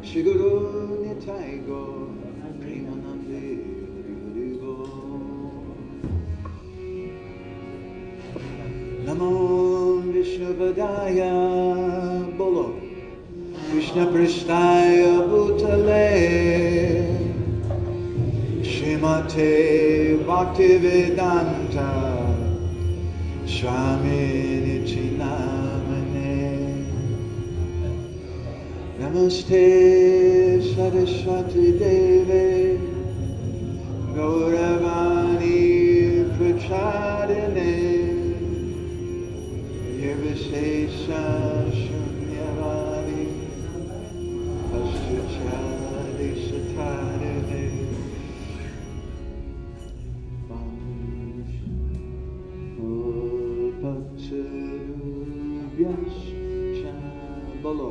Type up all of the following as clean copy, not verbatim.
Shri Guru Nitai Gaur Premanande Hari Namo Vishnuvadaya Bolo Krishna Prishtaya Bhutale Shrimate Bhaktivedanta Swamini Chinamane Namaste Saraswati Deve Gauravani Prachadine Nirvishesha Shunyavadi Paschachadi Satadine Bhaktirubhyascha Bolo.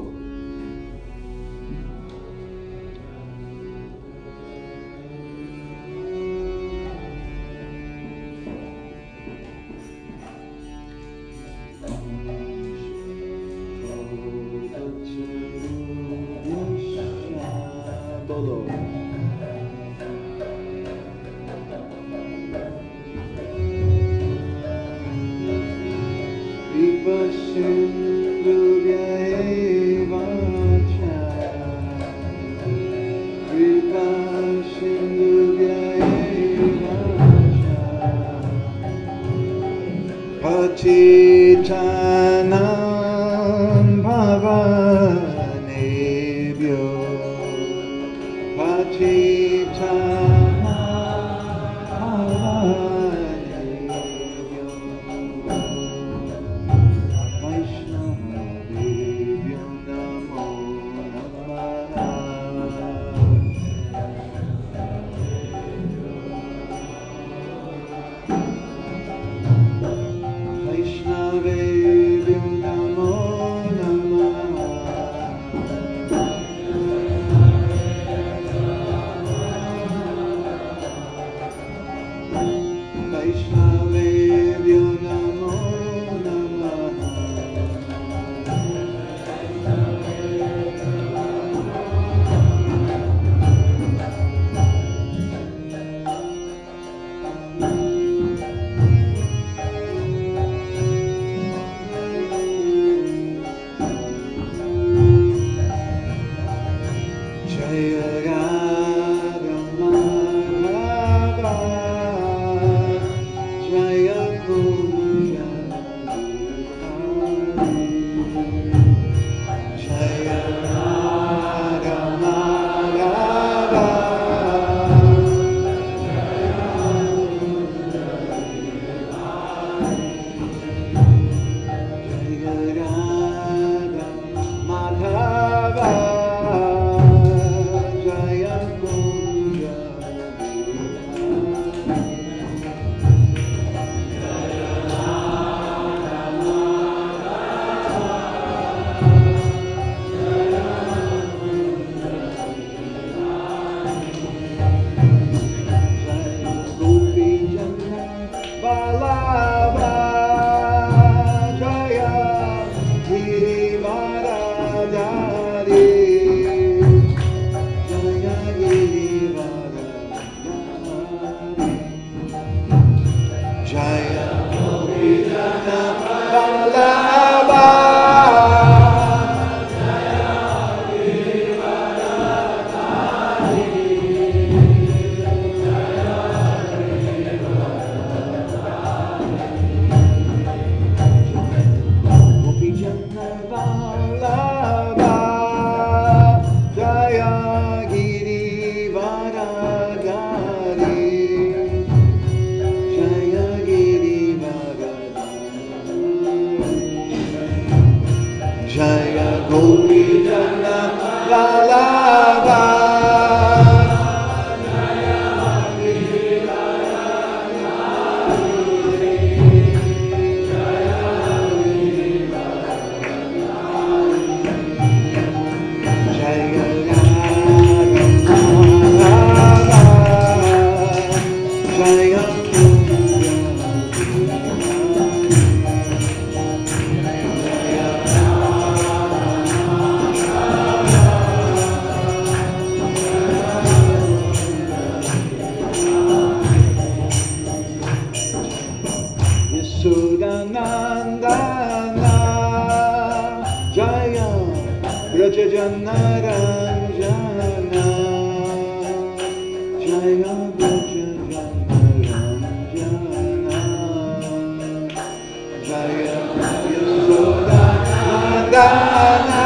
Patitanam Bhavanebhyo Patitanam Bhavanebhyo Vaishnavadebhyo Namo Namaha Vaishnavadebhyo Namo Namaha Vaishnavadebhyo Namo Namaha Jaya Radha Madhava Jaya Kunja Bihari Jaya Radha Madhava Jaya Radha Madhava Jaya Naranjana Jaya Braja Naranjana Jaya Yashodanandana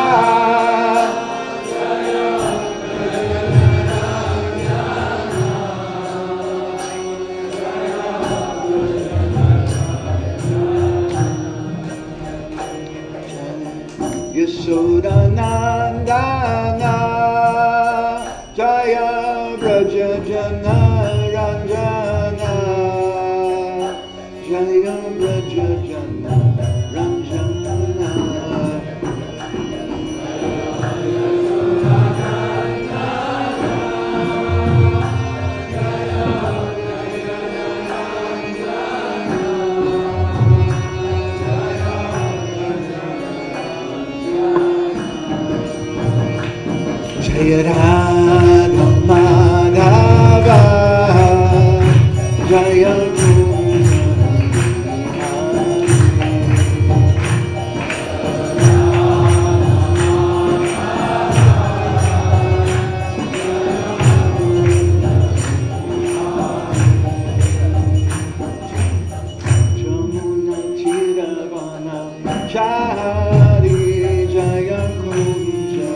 Yashodanandana Jaya Braja Janaranjana Jaya Braja Janaranjana Jaya Radha Madhava Jaya Jamuna Tiravana Chari Jaya Kunja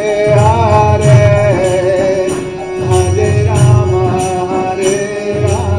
Hare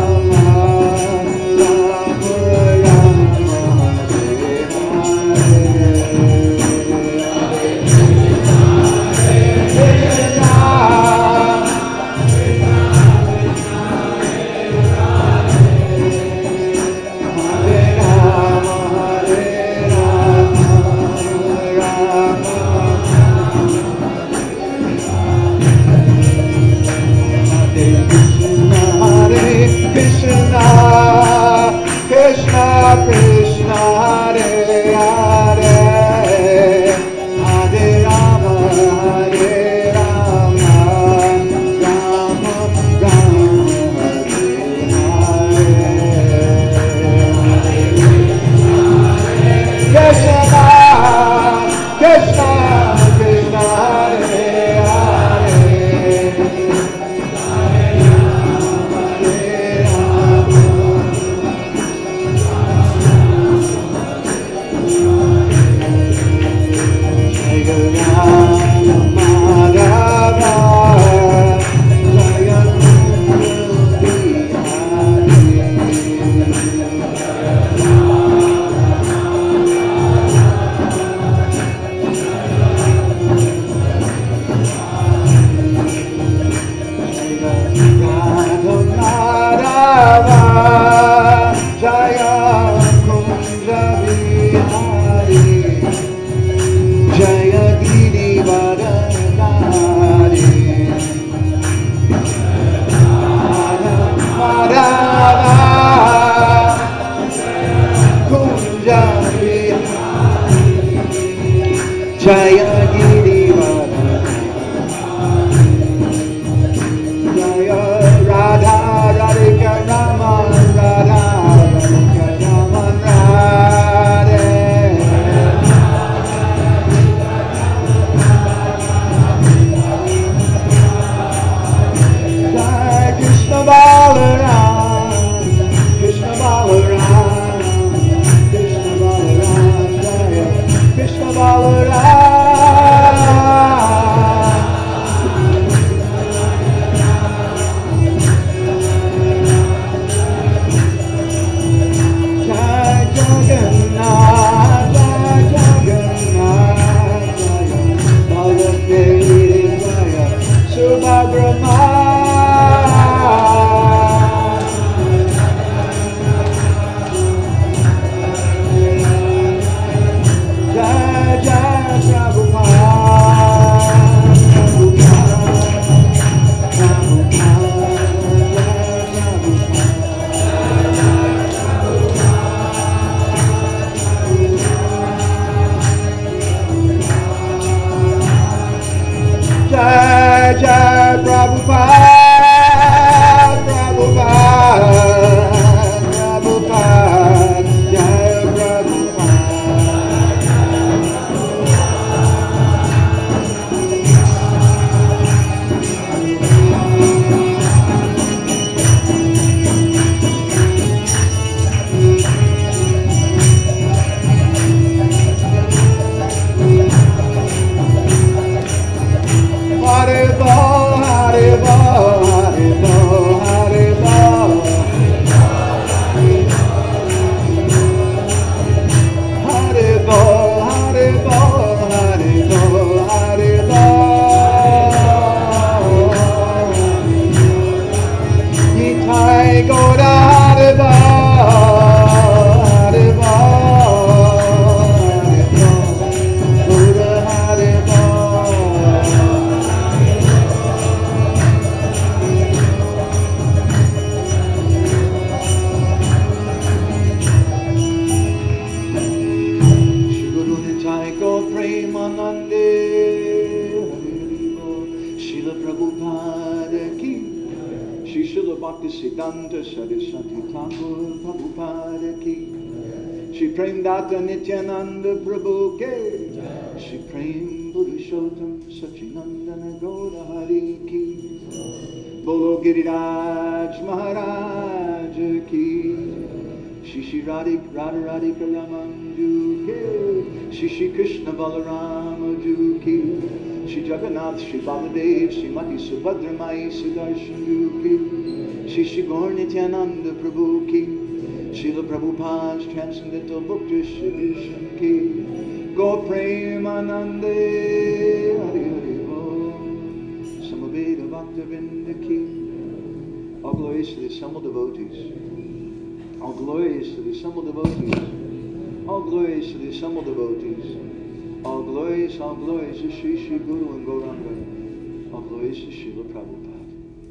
Bhaktisiddhanta Saraswati Thakur Prabhupada ki, Shri Prem Data Nityananda Prabhu ke, Shri Prem Purushottam Sachinandana Gaura Hari ki, Bolo Giriraj Maharaj ki, Shri Radharika Ramanju ke, Shri Krishna Balarama Ju ki, Shri Jagannath, Shri Baladev, Shri Mati Subhadra Mai Sudarshan Ju ki, Shri Gaur Nityananda Prabhu ki, Srila Prabhupada's Transcendental Bhakti Shri ki, Gaur Premanande Hari Hari Bo, Samaveda Bhakta Vrinda ki. All glories to the assembled devotees. All glories to the assembled devotees. All glories to the assembled devotees. All glories to Sri Sri Guru and Gauranga. All glories to Srila Prabhupada.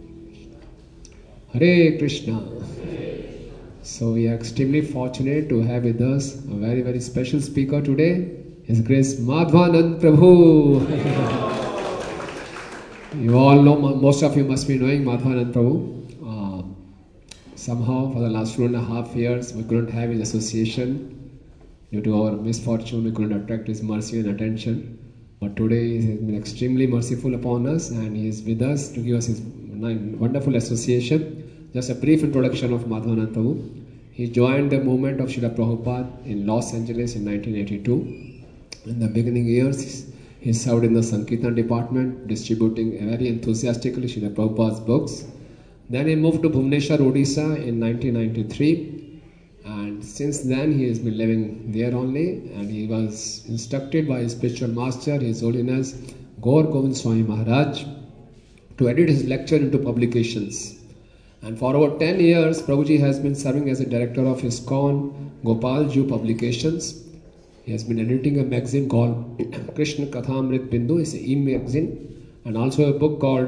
Hare Krishna. So we are extremely fortunate to have with us a very, very special speaker today, His Grace Madhvanand Prabhu. You all know, most of you must be knowing Madhvanand Prabhu. Somehow for the last 2.5 years we couldn't have his association. Due to our misfortune we couldn't attract his mercy and attention. But today he has been extremely merciful upon us and he is with us to give us his wonderful association. Just a brief introduction of Madhvanand Prabhu. He joined the movement of Srila Prabhupada in Los Angeles in 1982. In the beginning years he served in the Sankirtan department, distributing very enthusiastically Srila Prabhupada's books. Then he moved to Bhubaneswar, Odisha in 1993 and since then he has been living there only and he was instructed by his spiritual master, His Holiness Gaur Govind Swami Maharaj, to edit his lecture into publications. And for over 10 years, Prabhuji has been serving as a director of ISKCON Gopalju Publications. He has been editing a magazine called Krishna Kathamrit Bindu, it's an e-magazine, and also a book called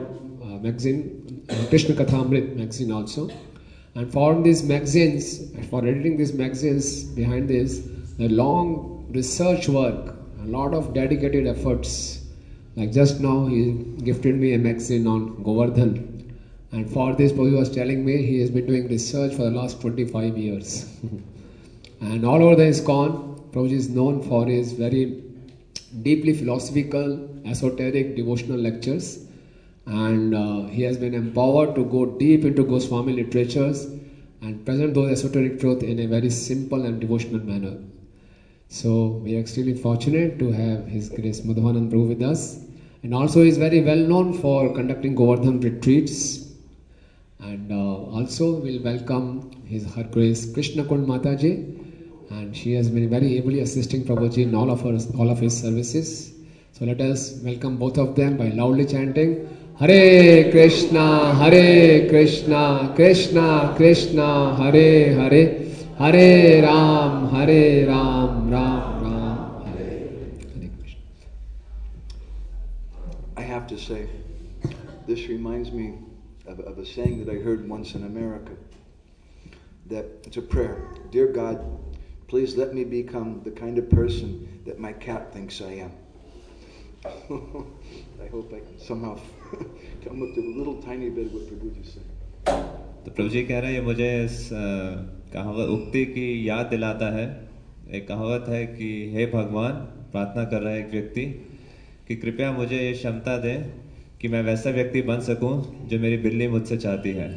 Krishna Kathamrit magazine also. And for these magazines, for editing these magazines, behind this, the long research work, a lot of dedicated efforts. Like just now, he gifted me a magazine on Govardhan. And for this, Prabhuji was telling me he has been doing research for the last 25 years. And all over the ISKCON, Prabhuji is known for his very deeply philosophical, esoteric, devotional lectures. And he has been empowered to go deep into Goswami literatures and present those esoteric truths in a very simple and devotional manner. So we are extremely fortunate to have His Grace Madhvanand Prabhu with us. And also he is very well known for conducting Govardhan retreats. And also we'll welcome Her Grace Krishna Kund Mataji. And she has been very ably assisting Prabhuji in all of his services. So let us welcome both of them by loudly chanting Hare Krishna, Krishna Krishna, Hare Hare, Hare Ram, Ram Ram, Hare Krishna. I have to say, this reminds me of a saying that I heard once in America. That it's a prayer. Dear God, please let me become the kind of person that my cat thinks I am. I hope I can somehow come up to a little tiny bit of what Prabhuji is saying. तो प्रभुजी कह रहे हैं मुझे इस कहावत उक्ति की याद दिलाता है. एक कहावत है कि हे भगवान, प्रार्थना कर रहा है एक व्यक्ति कि कृपया मुझे ये क्षमता दें कि मैं वैसा व्यक्ति बन सकूं जो मेरी बिल्ली मुझसे चाहती है.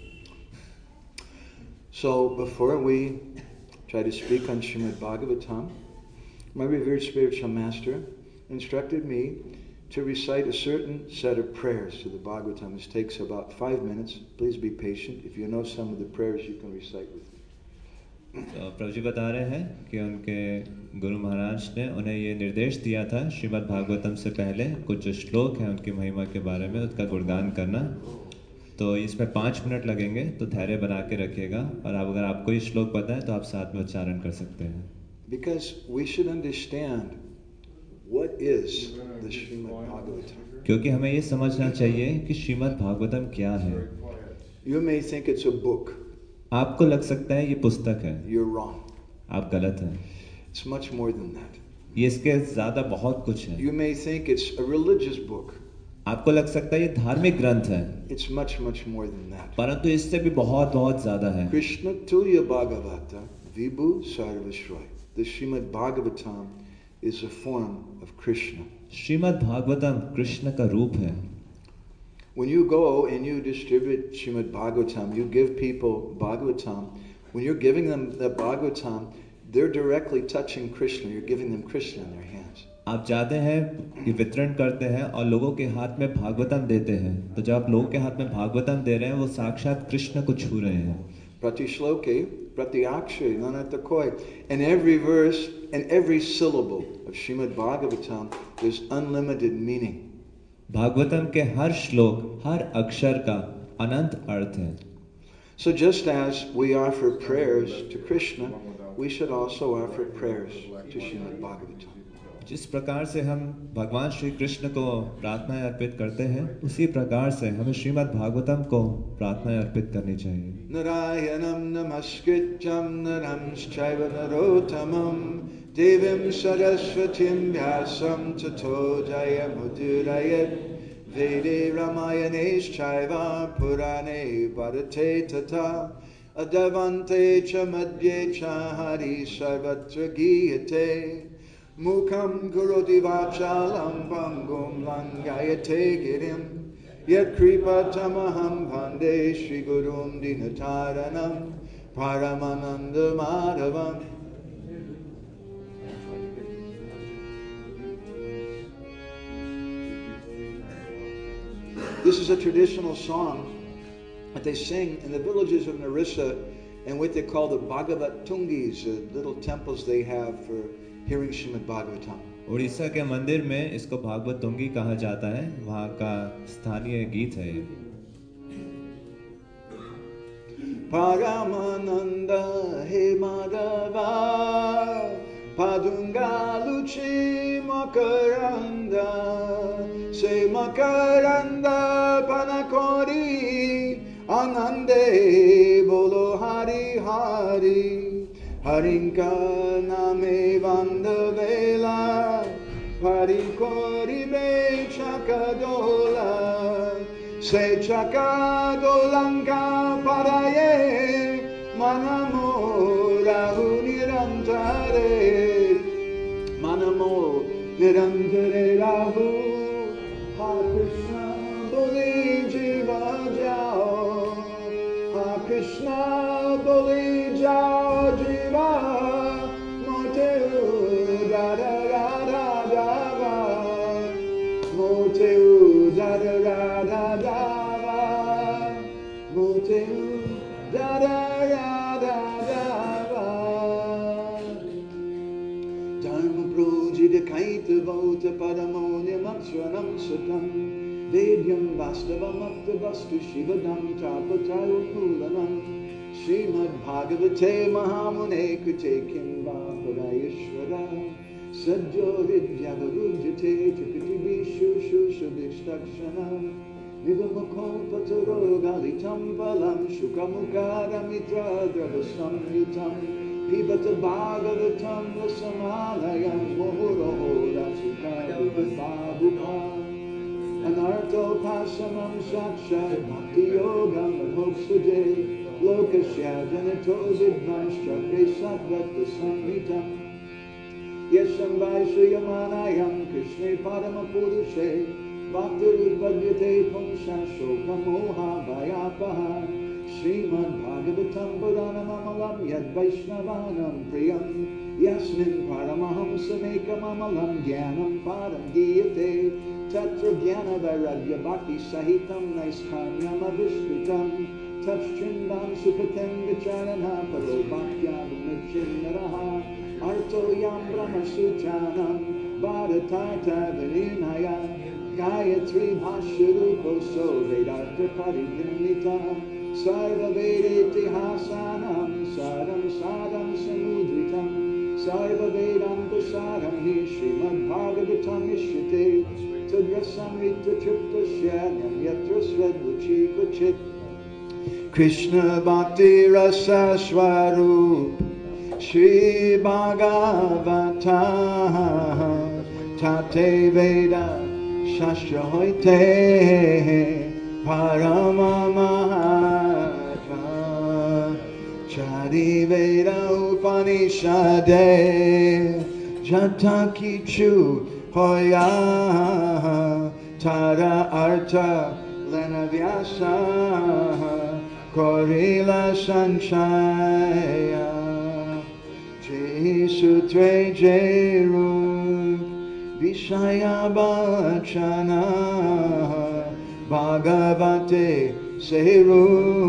So before we try to speak on Srimad Bhagavatam, my revered spiritual master instructed me to recite a certain set of prayers to the Bhagavatam. This takes about 5 minutes. Please be patient. If you know some of the prayers, you can recite with me. तो प्रभु जी बता रहे हैं कि उनके गुरु महाराज ने उन्हें ये निर्देश दिया था श्रीमद् भागवतम से पहले कुछ जो श्लोक हैं उनकी महिमा के बारे में उसका गुणगान करना. तो इसमें 5 मिनट लगेंगे, तो धैर्य बना के रखिएगा. और अगर आपको ये श्लोक पता है तो आप साथ में उच्चारण कर सकते हैं. Because we should understand what is the Srimad Bhagavatam. क्योंकि हमें ये समझना चाहिए कि श्रीमद् भागवतम क्या है. You may think it's a book. आपको लग सकता है ये पुस्तक है. You're wrong. आप गलत हैं. It's much more than that. ये इसके ज़्यादा बहुत कुछ है. You may think it's a religious book. आपको लग सकता है ये धार्मिक ग्रंथ है, It's much, much more than that. परंतु इससे भी बहुत बहुत ज्यादा है। Krishna Tulya Bhagavata Vibhu Sarvasroy. The Srimad Bhagavatam is a form of Krishna. Shrimad Bhagavatam Krishna का रूप है। When you go and you distribute Srimad Bhagavatam, you give people Bhagavatam, when you're giving them the Bhagavatam, they're directly touching Krishna. You're giving them Krishna in their hands. आप जाते हैं, ये वितरण करते हैं और लोगों के हाथ में भागवतम देते हैं, तो जब आप लोगों के हाथ में भागवतम दे रहे हैं वो साक्षात कृष्ण को छू रहे हैं। Prati shloke, prati akshay, nanatakoy. In every verse and every syllable of Srimad Bhagavatam, there's unlimited meaning. Bhagavatam के हर श्लोक, हर अक्षर का अनंत अर्थ है। So just as we offer prayers to Krishna, we should also offer prayers to Srimad Bhagavatam. जिस प्रकार से हम भगवान श्री कृष्ण को प्रार्थनाएं अर्पित करते हैं, उसी प्रकार से हमें श्रीमद् भागवतम को प्रार्थनाएं अर्पित करनी चाहिए। Narayanam namaskrityam naramschaiva narottamam devim saraswatim vyasam tato jayamudurayat vede ramayaneschaiva purane bharate tata adavante cha madhye cha hari sarvatra giyate Mukham karoti vachalam pangum langayate girim Yat kripa tamaham vande Shri Gurum dinataranam Paramananda madhavam. This is a traditional song that they sing in the villages of Narissa and what they call the Bhagavat Tungis, little temples they have for hearing Srimad Bhagavatam. Orissa के मंदिर में इसको भागवत तुंगी कहा जाता है, वहाँ का स्थानीय गीत है ये। Paramananda he Madhava Padunga Luchi Makaranda Se Makaranda Panakori Anande Bolo Hari Hari Harinka name vandavela Parikori be chakadola Se chakadolanka paraye Manamo rahu nirantare Manamo nirantare rahu Ha Krishna boli jiva jao Ha Krishna boli jao Moteu da da da da da Moteu da da da da da Moteu da da da da da Dharma projita kaita vauta paramoniam aksranam satam Vedyam vastavam aptavastu shivadam tapataru kulanam Srimad Bhagavate Mahamune Kute Kimva Parayashvara Sadjo Vidyavarudyate Chakati Vishu Shusha Vishtakshana Nivamakon Pataro Galitam Palam Shukamukara Mitra Dravasam Yutam Pibata Bhagavatam Vasamalayam Mohoroho Ratsukara Vibhabuka Anarto Pasamam Sakshat Bhakti Yogam Adhoksade Lokasya Janato Vidvanshakre Sattvat Samhitam Yesham Vaishayamanayam Krishna Paramapurushe Bhaktir Udvadyate Pumsha Shokamoha Vayapaha Srimad Bhagavatam Puranam Amalam Yad Vaishnavanam Priyam Yasmin Paramahamsamekam Amalam Jnanam Param Giyate Tatra Jnana Vairagya Bhakti Sahitam Naiskanyam Avishritam Tachchindam Supatem Vicharana Paro Bhaktya Vimichinaraha Arto Yam Brahma Sutranam Bharatarta Vininaya Gayatri Bhashyarupo So Vedartha Parigimita Sarva Vedeti Hasanam Sadam Sadam Samudritam Sarva Vedanta Sadam Hi Srimad Bhagavatam Ishyate Tudrasamrita Tripta Shanyam Yatra Svedruchi Kvachit Krishna Bhakti Rasa Swarup Shri Bhagavata Tate Veda Shastra hoite Parama Mahatma Chari Veda Upanishade Jata Kichu Hoya Tara Arta Lena Vyasa Korila Sanchaya Sutre Jeruk Vishaya Bachana Bhagavate Seru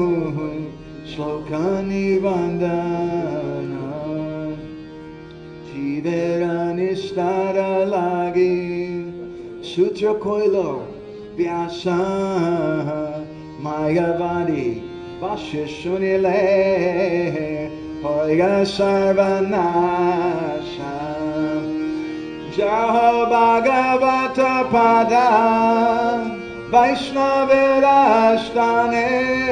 Slokani Vandana Jivera Nistara Lagi Sutra Koilo Vyasa Mayavadi Vashisунile Hoya Sarvanasha Jaho Bhagavata Pada Vaishnavirashtane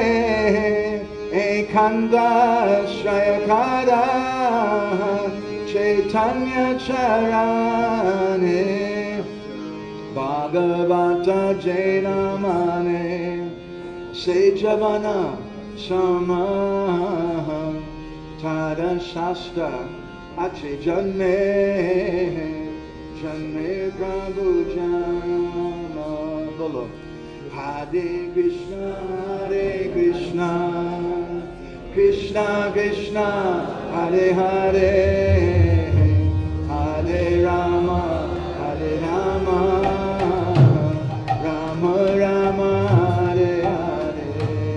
Ekanda Shrayakara Chaitanya Charane Bhagavata Jainamane Sejavana Sama Tada Shasta Ache Janme Janme Prabhu Jama Bolo Hare Krishna Krishna Krishna Hare Hare Hare Rama Rama Rama Hare Hare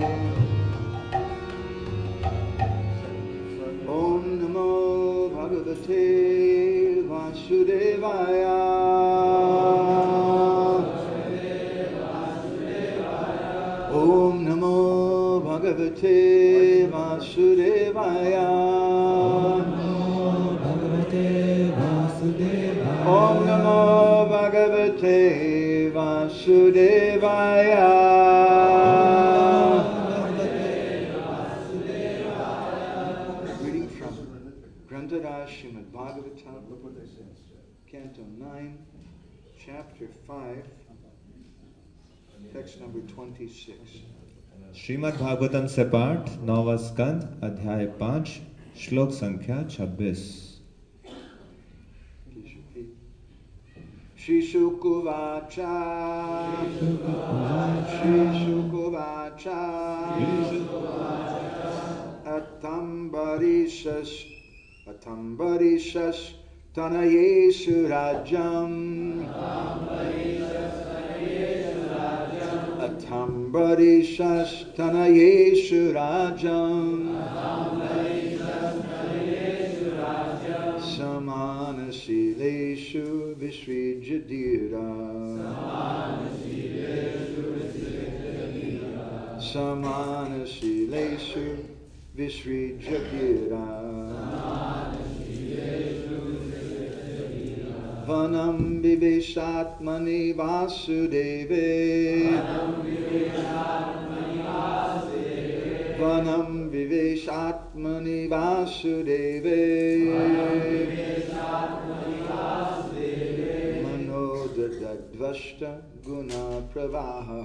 Om Namo Bhagavate Vasudevaya Om Namo Bhagavate Vasudevaya Om Namo Bhagavate Vasudevaya Reading from Granthadasa Srimad Bhagavatam, Canto 9, Chapter 5, Text number 26. Shrimad Bhagavatam से पाठ 9वां स्कंद अध्याय 5 श्लोक संख्या 26 Shri Shukuvacha Atambarishas Tanayesu Rajam Atambarishas Tanayesu Rajam Samanasileshu Visrijadira Samanasileshu Visrijadira Vanam Viveshatmani Vasudeve Vanam Viveshatmani Vasudeve Manodadadvashta Guna Pravaha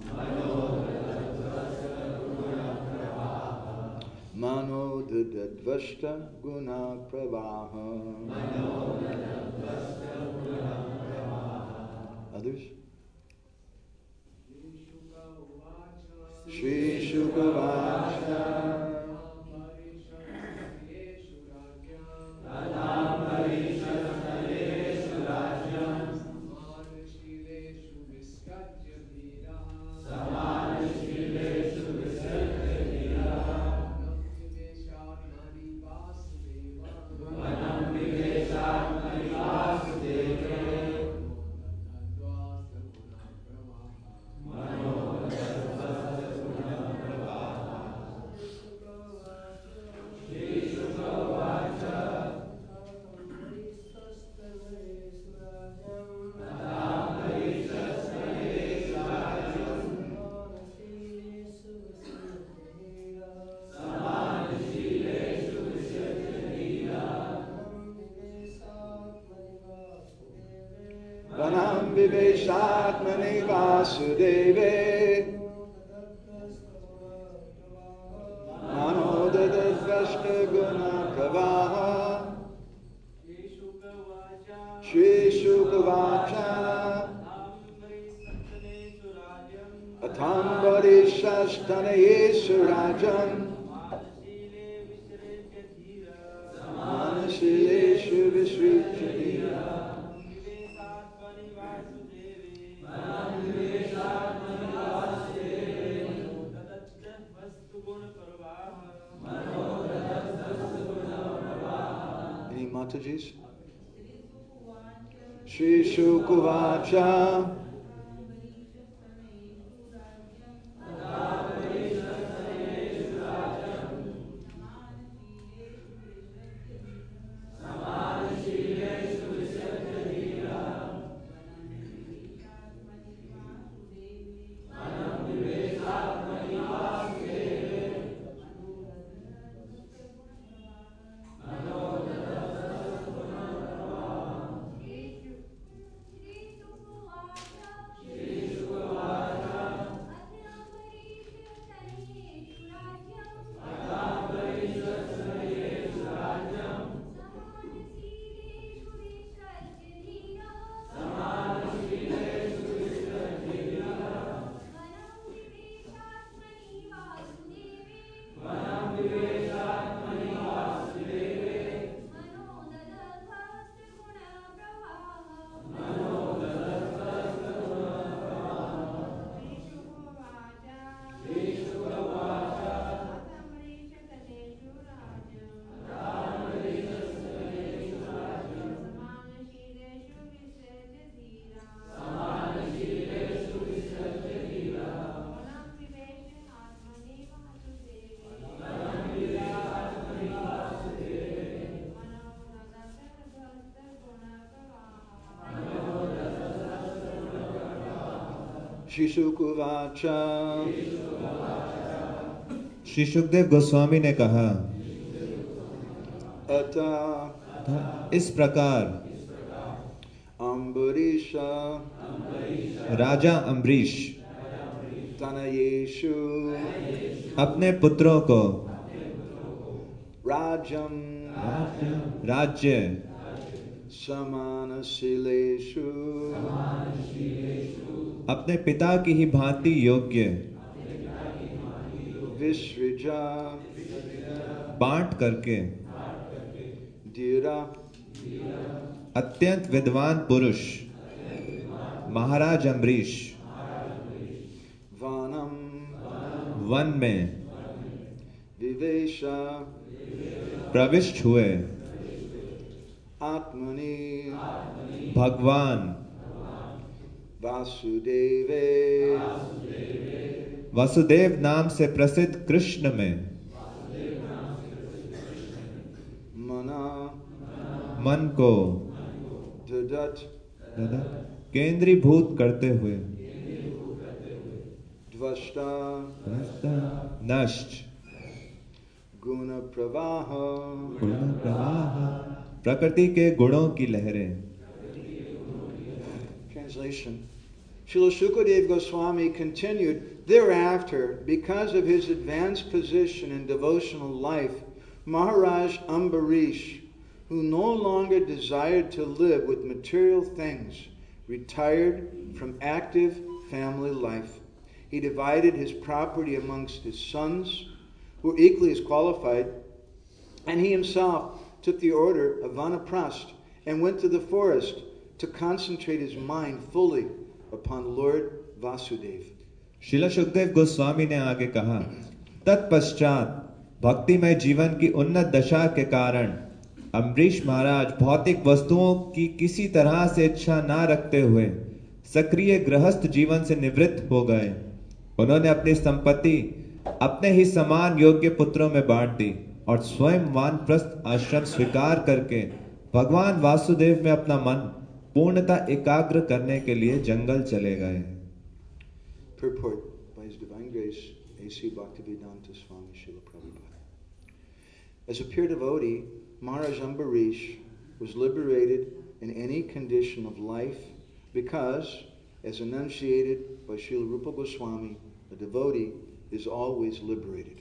Manodadadvashta Guna Pravaha Others? Shri Shukavacha viveshatmani vasudeve manodadadvashta guna pravaha Shri Shukavacha Atambari Shastanaye Surajam Manashileshu Visrichadira Any Matajis? Shri Shukavacha Shri Shukavacha Shri Sukhdev Goswami ने कहा Ata इस प्रकार Ambarisha राजा Ambarish Tanayeshu अपने पुत्रों को Rajam राज्य Samanasileshu अपने पिता की ही भांति योग्य Visrija बांट करके Dhira अत्यंत विद्वान पुरुष महाराज अम्बरीश Vanam वन में Vivesha प्रविष्ट हुए Atmani भगवान Vasudeve वसुदेव नाम से प्रसिद्ध कृष्ण में Mana मन को Dadat केंद्रीभूत करते हुए Dvashta नष्ट Guna Pravaha गुण प्रवाह प्रकृति के गुणों की लहरें। Translation. Srila Sukadeva Goswami continued, thereafter, because of his advanced position in devotional life, Maharaj Ambarish, who no longer desired to live with material things, retired from active family life. He divided his property amongst his sons, who were equally as qualified, and he himself took the order of Vanaprast and went to the forest to concentrate his mind fully upon Lord Vasudeva. Srila Sukhdev Goswami ने आगे कहा, तत्पश्चात भक्तिमय जीवन की उन्नत दशा के कारण अम्बरीश महाराज भौतिक वस्तुओं की किसी तरह से इच्छा न रखते हुए सक्रिय गृहस्थ जीवन से निवृत्त हो गए। उन्होंने अपनी संपत्ति अपने ही समान योग्य पुत्रों में बांट दी और स्वयं वानप्रस्थ आश्रम स्वीकार करके भगवान वासुदेव में अपना मन पूर्णतः एकाग्र करने के लिए जंगल चले गए। Purport by His Divine Grace, A.C. Bhaktivedanta Swami Srila Prabhupada. As a pure devotee, Maharaj Ambarish was liberated in any condition of life Because, as enunciated by Srila Rupa Goswami, a devotee is always liberated.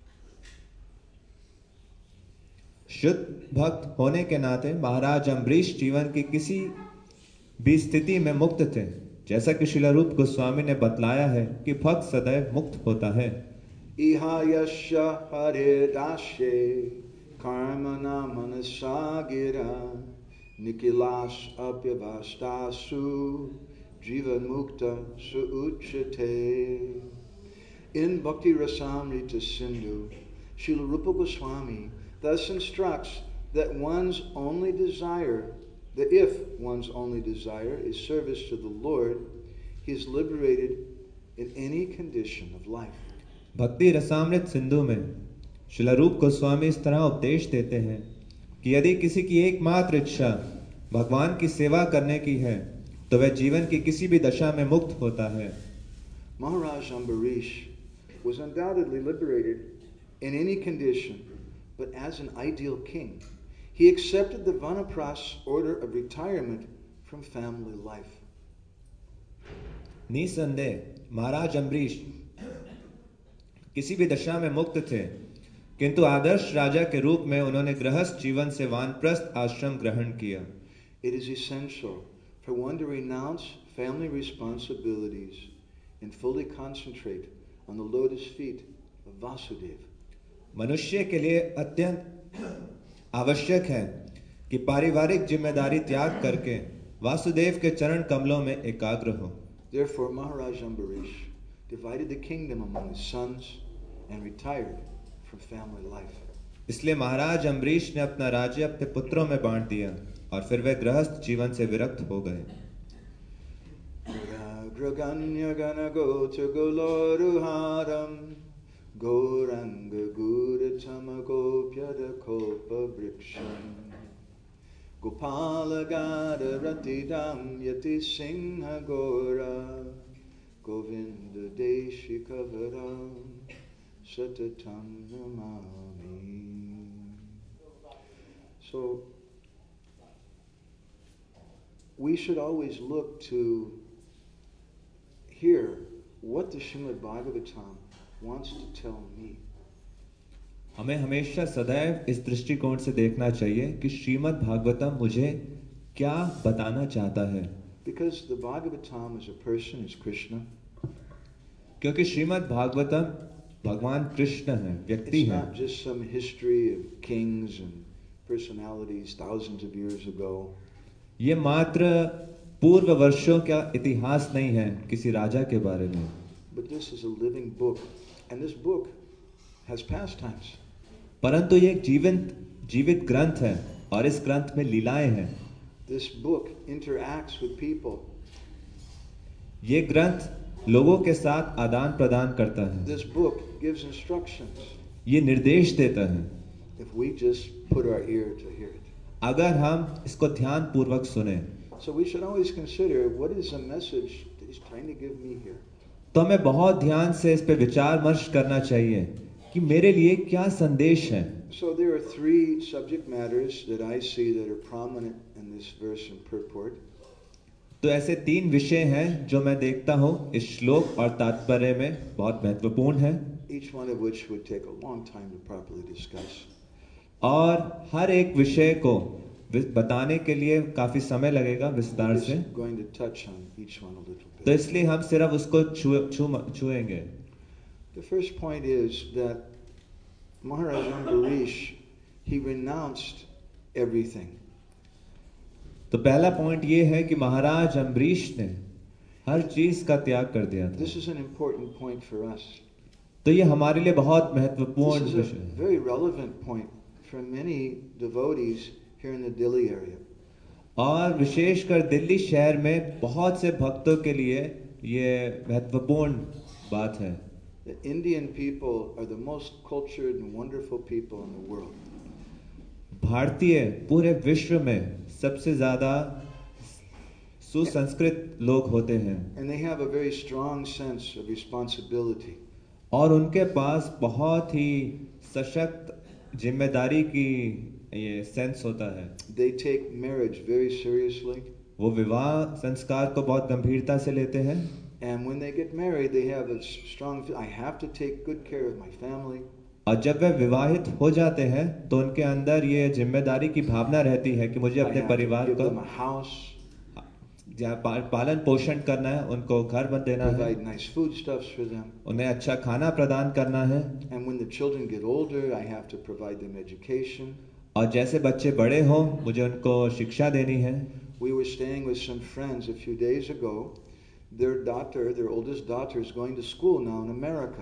शुद्ध भक्त होने के नाते महाराज अम्बरीश जीवन की किसी भी स्थिति में मुक्त थे। जैसा कि श्रील रूप गोस्वामी ने बतलाया है कि भक्त सदैव मुक्त होता है। Iha yasya hare dashe karmana manasagira nikilas apyavastasu jivan mukta suuchate. In Bhakti Rasamrita Sindhu, Srila Rupa Goswami thus instructs that one's only desire, that if one's only desire is service to the Lord, he is liberated in any condition of life. भक्ति रसामृत सिंधु में श्रील रूप गोस्वामी इस तरह उपदेश देते हैं कि यदि किसी की एकमात्र इच्छा भगवान की सेवा करने की है तो वह जीवन की किसी भी दशा में मुक्त होता है। Maharaj Ambarish was undoubtedly liberated in any condition, but as an ideal king, he accepted the Vanapras order of retirement from family life. निसंदेह महाराज अम्बरीश किसी भी दशा में मुक्त थे, किंतु आदर्श राजा के रूप में उन्होंने गृहस्थ जीवन से वानप्रस्थ आश्रम ग्रहण किया। It is essential for one to renounce family responsibilities and fully concentrate on the lotus feet of Vasudeva. मनुष्य के लिए अत्यंत आवश्यक है कि पारिवारिक जिम्मेदारी त्याग करके वासुदेव के चरण कमलों में एकाग्र हो। Therefore, Maharaj Ambarish divided the kingdom among his sons and retired from family life. इसलिए महाराज अम्बरीश ने अपना राज्य अपने पुत्रों में बांट दिया और फिर वे गृहस्थ जीवन से विरक्त हो गए। Govinda Deshikavaram Satatam Namami. So, we should always look to hear what the Srimad Bhagavatam wants to tell me. हमें हमेशा सदैव इस दृष्टिकोण से देखना चाहिए कि श्रीमद् भागवतम मुझे क्या बताना चाहता है। Because the Bhagavatam is a person, is Krishna. क्योंकि श्रीमद् भागवतम भगवान कृष्ण है, व्यक्ति It's है। not just some history of kings and personalities thousands of years ago. ये मात्र पूर्व वर्षों का इतिहास नहीं है किसी राजा के बारे में। But this is a living book, and this book has pastimes. परंतु ये एक जीवित ग्रंथ है और इस ग्रंथ में लीलाएं हैं। This book interacts with people. ये ग्रंथ लोगों के साथ आदान प्रदान करता है। This book gives instructions. ये निर्देश देता है। If we just put our ear to hear it. अगर हम इसको ध्यान पूर्वक सुने। So we should always consider what is the message that he's trying to give me here. तो हमें बहुत ध्यान से इस पे विचार विमर्श करना चाहिए कि मेरे लिए क्या संदेश है। So there are three subject matters that I see that are prominent in this verse and purport. तो ऐसे तीन विषय हैं जो मैं देखता हूँ इस श्लोक और तात्पर्य में बहुत महत्वपूर्ण है। Each one of which would take a long time to properly discuss. और हर एक विषय को बताने के लिए काफी समय लगेगा विस्तार We're से। just going to touch on each one a little तो bit. इसलिए हम सिर्फ उसको छुएंगे। The first point is that Maharaj Ambarish, he renounced everything. तो पहला पॉइंट ये है कि महाराज अम्बरीश ने हर चीज का त्याग कर दिया था। This is an important point for us. तो ये हमारे लिए बहुत This महत्वपूर्ण is a विषय है very relevant point for many devotees here in the Delhi area. और विशेषकर दिल्ली शहर में बहुत से भक्तों के लिए ये महत्वपूर्ण बात है। The Indian people are the most cultured and wonderful people in the world. भारतीय पूरे विश्व में सबसे ज्यादा सुसंस्कृत लोग होते हैं And they have a very strong sense of responsibility. और उनके पास बहुत ही सशक्त जिम्मेदारी की ये सेंस होता है। They take marriage very seriously. वो विवाह संस्कार को बहुत गंभीरता से लेते हैं And when they get married, they have a strong, I have to take good care of my family. और जब वे विवाहित हो जाते हैं तो उनके अंदर ये जिम्मेदारी की भावना रहती है कि मुझे I अपने have to परिवार give को them a house, पालन पोषण करना है, उनको घर मत देना है, provide nice foodstuffs for them. उन्हें अच्छा खाना प्रदान करना है। And when the children get older, I have to provide them education. और जैसे बच्चे बड़े हों मुझे उनको शिक्षा देनी है। We were staying with some friends a few days ago. Their oldest daughter is going to school now in America.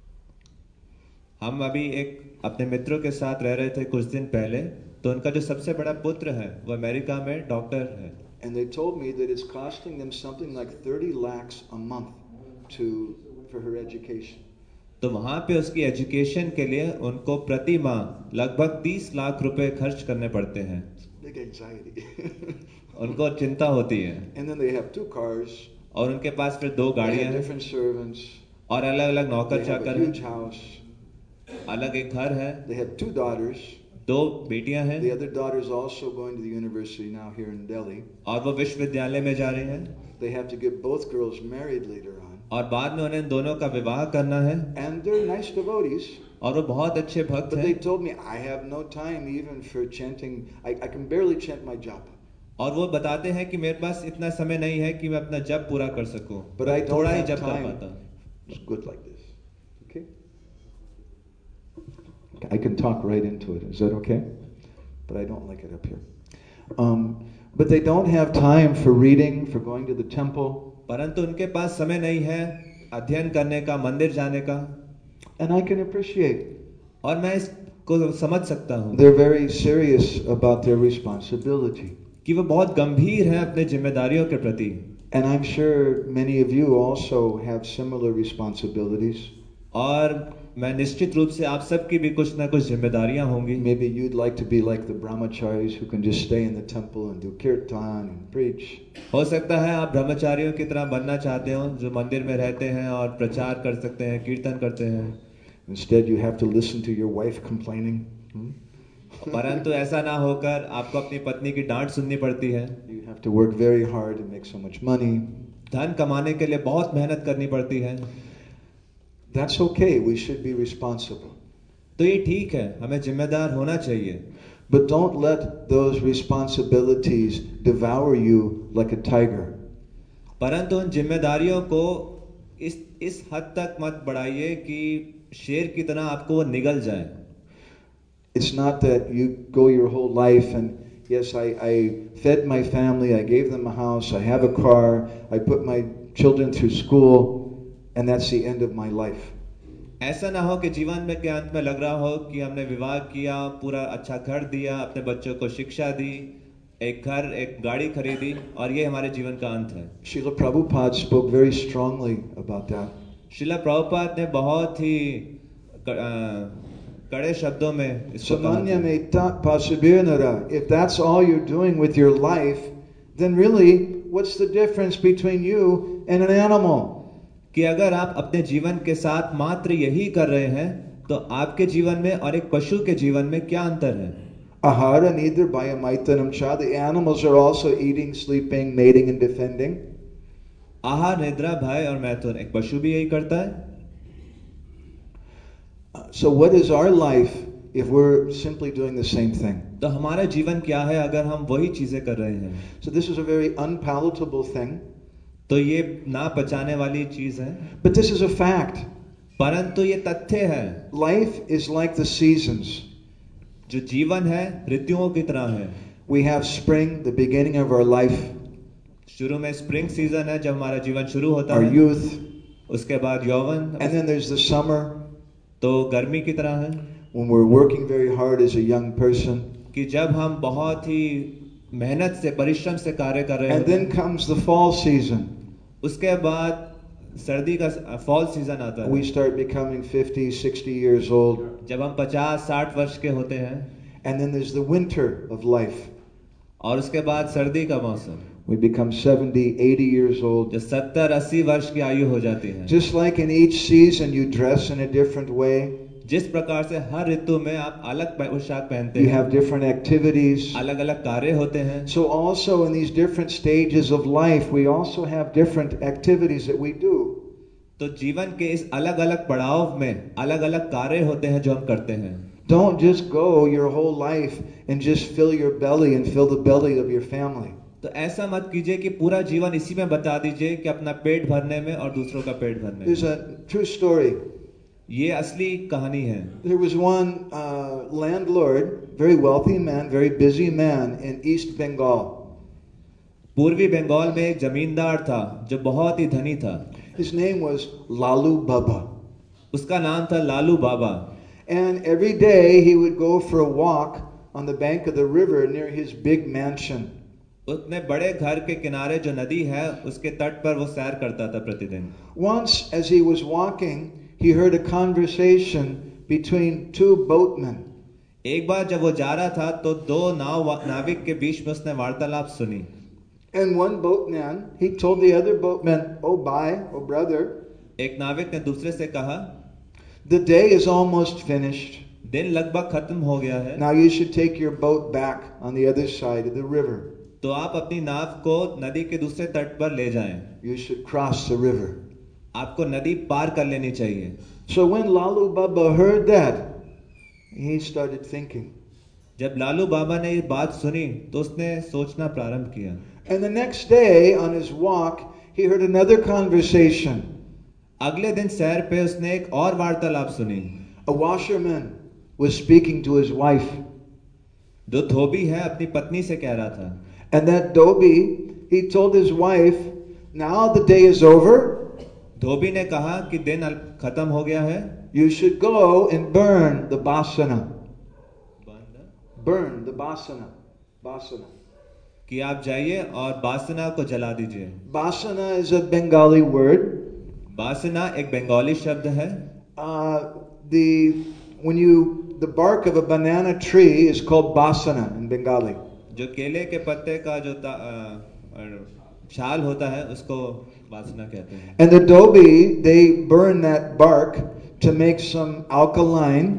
हम अभी एक अपने मित्रों के साथ रह रहे थे कुछ दिन पहले, तो उनका जो सबसे बड़ा पुत्र है वो अमेरिका में डॉक्टर है। And they told me that it's costing them something like 30 lakhs a month for her education. तो वहाँ पे उसकी एजुकेशन के लिए उनको प्रति माह लगभग 30 लाख रुपए खर्च करने पड़ते हैं। Big anxiety. उनको चिंता होती है। And then they have 2 cars. और उनके पास फिर 2 They गाड़ियाँ have हैं different servants. और अलग-अलग नौकर They have a चाकर huge हैं, house. अलग एक घर है, They have 2 daughters. 2 बेटियां हैं The other daughter is also going to the university now here in Delhi. और वो विश्वविद्यालय में जा रहे हैं They have to get both girls married later on. और बाद में उन्हें दोनों का विवाह करना है। And they're nice devotees. और वो बहुत अच्छे भक्त But they हैं told me, I have no time even for chanting. I can barely chant my japa. और वो बताते हैं कि मेरे पास इतना समय नहीं है कि मैं अपना जप पूरा कर सकूं, But I don't थोड़ा ही have जप कर time. पाता। It's good like this. Okay? I can talk right into it. Is that okay? But I don't like it up here. But they don't have time for reading, for going to the temple. परंतु उनके पास समय नहीं है अध्ययन करने का, मंदिर जाने का। And I can appreciate. और मैं इसको समझ सकता हूँ They're very serious about their responsibility. कि वो बहुत गंभीर हैं अपने जिम्मेदारियों के प्रति। And I'm sure many of you also have similar responsibilities. और मैं निश्चित रूप से आप सबकी भी कुछ ना कुछ जिम्मेदारियां होंगी। Maybe you'd like to be like the brahmacharis who can just stay in the temple and do kirtan and preach. हो सकता है आप ब्रह्मचारियों की तरह बनना चाहते हो जो मंदिर में रहते हैं और प्रचार कर सकते हैं, कीर्तन करते हैं। Instead, you have to listen to your wife complaining. परंतु ऐसा ना होकर आपको अपनी पत्नी की डांट सुननी पड़ती है। You have to work very hard to make so much money. धन कमाने के लिए बहुत मेहनत करनी पड़ती है। That's okay. We should be responsible. तो ये ठीक है, हमें जिम्मेदार होना चाहिए। But don't let those responsibilities devour you like a tiger. परंतु उन जिम्मेदारियों को इस हद तक मत बढ़ाइए कि शेर की तरह आपको वो निगल जाए। It's not that you go your whole life and yes, I fed my family, I gave them a house, I have a car, I put my children through school, and that's the end of my life. ऐसा ना हो कि जीवन में के अंत में लग रहा हो कि हमने विवाह किया, पूरा अच्छा घर दिया, अपने बच्चों को शिक्षा दी, एक घर, एक गाड़ी खरीदी और ये हमारे जीवन का अंत है। Srila Prabhupada spoke very strongly about that. Srila Prabhupada ने बहुत ही कड़े शब्दों में इसको Samanya meta pasabirnara. If that's all you're doing with your life, then really, what's the difference between you and an animal? कि अगर आप अपने जीवन के साथ मात्र यही कर रहे हैं तो आपके जीवन में और एक पशु के जीवन में क्या अंतर है? Ahara neither bayamaitanam cha. The animals are also eating, sleeping, mating, and defending. आहार निद्रा भय और मैथुन, एक पशु भी यही करता है। So what is our life if we're simply doing the same thing? तो हमारा जीवन क्या है अगर हम वही चीजें कर रहे हैं? So this is a very unpalatable thing. तो ये ना पचाने वाली चीज है। But this is a fact. परंतु ये तथ्य है। Life is like the seasons. जो जीवन है ऋतुओं की तरह है। We have spring, the beginning of our life. शुरू में स्प्रिंग सीजन है जब हमारा जीवन शुरू होता Our है। youth. उसके बाद यौवन। And then there's the summer. तो गर्मी की तरह है। When we're working very hard as a young person. कि जब हम बहुत ही मेहनत से, परिश्रम से कार्य कर रहे हैं। And then comes the fall season. उसके बाद सर्दी का फॉल सीजन आता है। We start becoming 50, 60 years old. जब हम 50-60 वर्ष के होते हैं। And then there's the winter of life. और उसके बाद सर्दी का मौसम। We become 70, 80 years old. जो 70-80 वर्ष की आयु हो जाती है। Just like in each season you dress in a different way. जिस प्रकार से हर ऋतु में आप अलग पोशाक पहनते You हैं, have different activities. अलग अलग कार्य होते हैं, So also in these different stages of life, we also have different activities that we do. तो जीवन के इस अलग अलग पड़ाव में अलग अलग कार्य होते हैं जो हम करते हैं. Don't just go your whole life and just fill your belly and fill the belly of your family. तो ऐसा मत कीजिए कि पूरा जीवन इसी में बता दीजिए कि अपना पेट भरने में और दूसरों का पेट भरने There's में. a true story. ये असली कहानी है. There was one landlord, very wealthy man, very busy man in East Bengal. पूर्वी बंगाल में एक जमींदार था जो बहुत ही धनी था. His name was Lalu Baba. उसका नाम था लालू बाबा. And every day he would go for a walk on the bank of the river near his big mansion. उतने बड़े घर के किनारे जो नदी है उसके तट पर वो सैर करता था प्रतिदिन. Once, as he was walking, he heard a conversation between two boatmen. एक बार जब वो जा रहा था तो दो नाविक के बीच में उसने वार्तालाप सुनी. And one boatman, he told the other boatman, "Oh, bye, oh brother, एक नाविक ने दूसरे से कहा, the day is almost finished. दिन लगभग खत्म हो गया है. Now you should take your boat back on the other side of the river. तो आप अपनी नाव को नदी के दूसरे तट पर ले जाएं. You should cross the river." आपको नदी पार कर लेनी चाहिए. So when Lalu Baba heard that, he started thinking. जब लालू बाबा ने ये बात सुनी तो उसने सोचना प्रारंभ किया. And the next day on his walk, he heard another conversation. अगले दिन सैर पे उसने एक और वार्तालाप सुनी. A washerman was speaking to his wife. जो धोबी है अपनी पत्नी से कह रहा था. And that Dhobi, he told his wife, "Now the day is over. धोबी ने कहा कि दिन खत्म हो गया है. You should go and burn the basana." Burn the basana. Basana. कि आप जाइए और बासना को जला दीजिए. Basana is a Bengali word. बासना एक बंगाली शब्द है. The bark of a banana tree is called basana in Bengali. जो केले के पत्ते का जो छाल होता है उसको बासना कहते हैं. And the Dhobi, they burn that bark to make some alkaline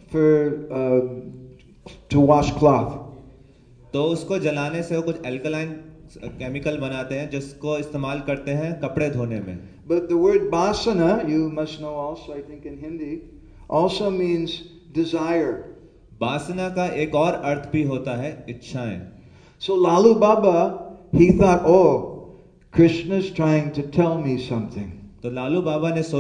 to wash cloth. तो उसको जलाने से वो कुछ अल्कलाइन केमिकल बनाते हैं जिसको इस्तेमाल करते हैं कपड़े धोने में. But the word basana, you must know also, I think in Hindi, also means desire. बासना का एक और अर्थ भी होता है इच्छाएं. So Lalu Baba, he thought, "Oh, Krishna's trying to tell me something." तो लालू बाबा ने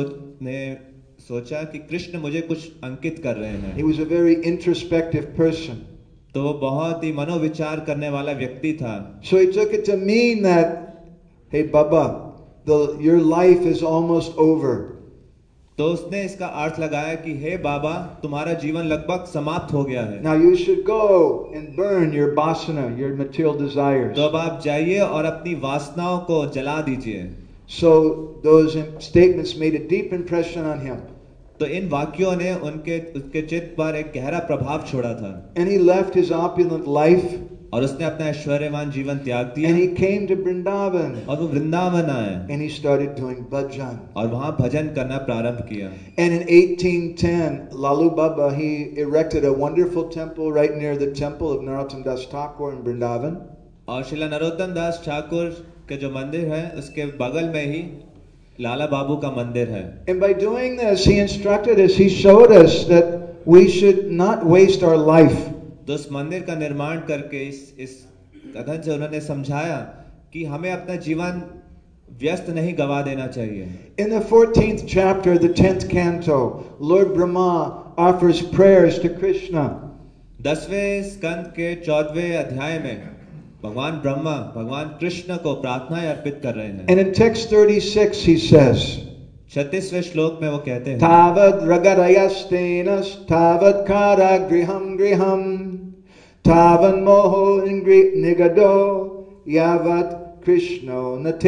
सोचा कि कृष्ण मुझे कुछ अंकित कर रहे हैं. He was a very introspective person. तो वो बहुत ही मनोविचार करने वाला व्यक्ति था. So he took it to mean that, "Hey Baba, your life is almost over." तो उसने इसका अर्थ लगाया कि हे बाबा तुम्हारा जीवन लगभग समाप्त हो गया है. Now you should go and burn your basana, your material desires. तो अब आप जाइए और अपनी वासनाओं को जला दीजिए. So those statements made a deep impression on him. तो इन वाक्यों ने उसके चित्त पर एक गहरा प्रभाव छोड़ा था. And he left his opulent life. और उसने अपना ऐश्वर्यवान जीवन त्याग दिया. And he came to Vrindavan. और वो वृंदावन आए. And he started doing bhajan. और वहाँ भजन करना प्रारंभ किया. And in 1810, Lalu Baba, he erected a wonderful temple right near the temple of Narottam Das Thakur in Vrindavan. और श्रीला नरोत्तम दास ठाकुर के जो मंदिर है उसके बगल में ही लाला बाबू का मंदिर है. And by doing this, he instructed us, he showed us that we should not waste our life. तो उस मंदिर का निर्माण करके इस कथन से उन्होंने समझाया कि हमें अपना जीवन व्यस्त नहीं गवा देना चाहिए. In the 14th chapter, the 10th canto, Lord Brahma offers prayers to Krishna. 10वें स्कंद के 14वें अध्याय में भगवान ब्रह्मा भगवान कृष्ण को प्रार्थनाएं अर्पित कर रहे हैं. And in text 36 he says, 36वें श्लोक में वो कहते हैं, Tavad ragadayastenas tavad kara griham tavan moho nigado yavat krishno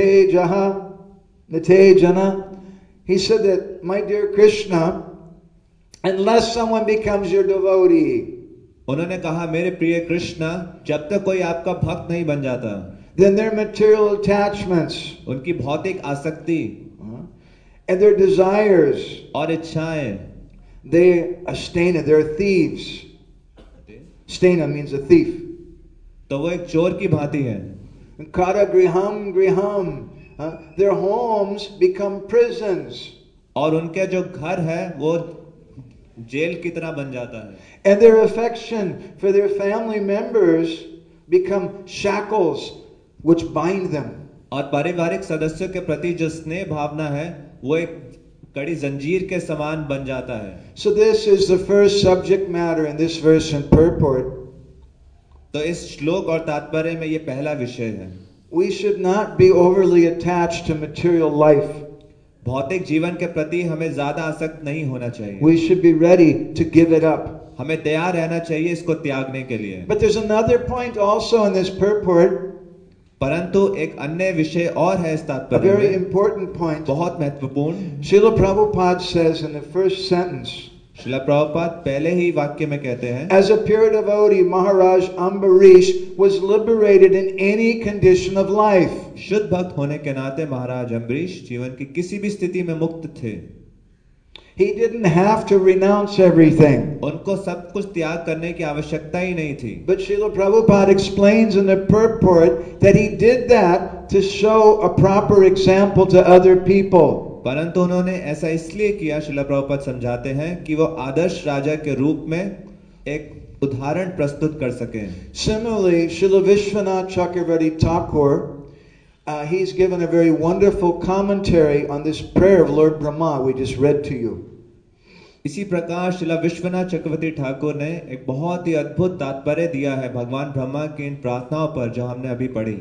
natejana. He said that, my dear Krishna, unless someone becomes your devotee, उन्होंने कहा मेरे प्रिय कृष्ण जब तक कोई आपका भक्त नहीं बन जाता, then their material attachments, उनकी भौतिक आसक्ति and their desires, और इच्छाएं, They're thieves. Stena means a thief. तो वो एक चोर की भांति है. Kara griham griham. Their homes become prisons. और उनके जो घर है वो जेल की तरह बन जाता है. And their affection for their family members become shackles which bind them. और पारिवारिक सदस्यों के प्रति जो स्नेह भावना है वो एक कड़ी जंजीर के समान बन जाता है. So this is the first subject matter in this verse and purport. तो इस श्लोक और तात्पर्य में ये पहला विषय है. We should not be overly attached to material life. भौतिक जीवन के प्रति हमें ज्यादा आसक्त नहीं होना चाहिए. We should be ready to give it up. हमें तैयार रहना चाहिए इसको त्यागने के लिए. But there's another point also in this purport. परंतु एक अन्य विषय और है इस A तात्पर्य very में, important point. बहुत महत्वपूर्ण. Srila Prabhupada says in the first sentence, Srila Prabhupada पहले ही वाक्य में कहते हैं, as a pure devotee, Maharaj Ambarish was liberated in any condition of life. शुद्ध भक्त होने के नाते महाराज अम्बरीश जीवन की किसी भी स्थिति में मुक्त थे. He didn't have to renounce everything. उनको सब कुछ त्याग करने की आवश्यकता ही नहीं थी. But Srila Prabhupada explains in the purport that he did that to show a proper example to other people. परंतु उन्होंने ऐसा इसलिए किया, श्रील प्रभुपाद समझाते हैं, कि वो आदर्श राजा के रूप में एक उदाहरण प्रस्तुत कर सकें. Similarly, Srila Vishwanath Chakravarti Thakur, he's given a very wonderful commentary on this prayer of Lord Brahma we just read to you. इसी प्रकार श्रील विश्वनाथ चक्रवर्ती ठाकुर ने एक बहुत ही अद्भुत तात्पर्य दिया है भगवान ब्रह्मा की इन प्रार्थनाओं पर जो हमने अभी पढ़ी.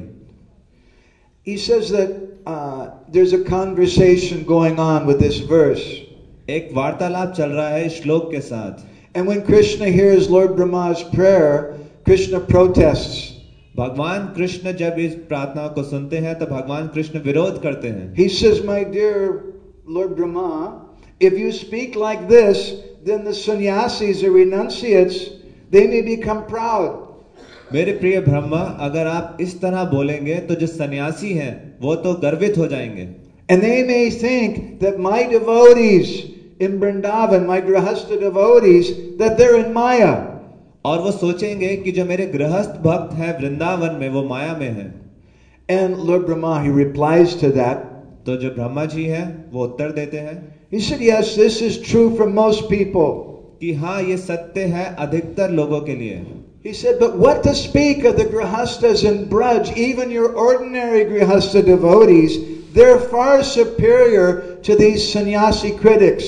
He says that there's a conversation going on with this verse. एक वार्तालाप चल रहा है इस श्लोक के साथ. And when Krishna hears Lord Brahma's prayer, Krishna protests. भगवान कृष्ण जब इस प्रार्थना को सुनते हैं तो भगवान कृष्ण विरोध करते हैं. He says, my dear Lord Brahma, if you speak like this, then the sannyasis or renunciates, they may become proud. मेरे प्रिय ब्रह्मा, अगर आप इस तरह बोलेंगे तो जो सन्यासी हैं वो तो गर्वित हो जाएंगे. And they may think that my devotees in Vrindavan, my grihastha devotees, that they're in Maya. और वो सोचेंगे कि जो मेरे गृहस्थ भक्त हैं वृंदावन में वो माया में हैं. And Lord Brahma, he replies to that. तो जो ब्रह्मा जी हैं वो उत्तर देते हैं. He said, yes, this is true for most people. कि हाँ ये सत्य है अधिकतर लोगों के लिए. He said, but what to speak of the grihasthas in Braj, even your ordinary grihastha devotees, they're far superior to these sannyasi critics.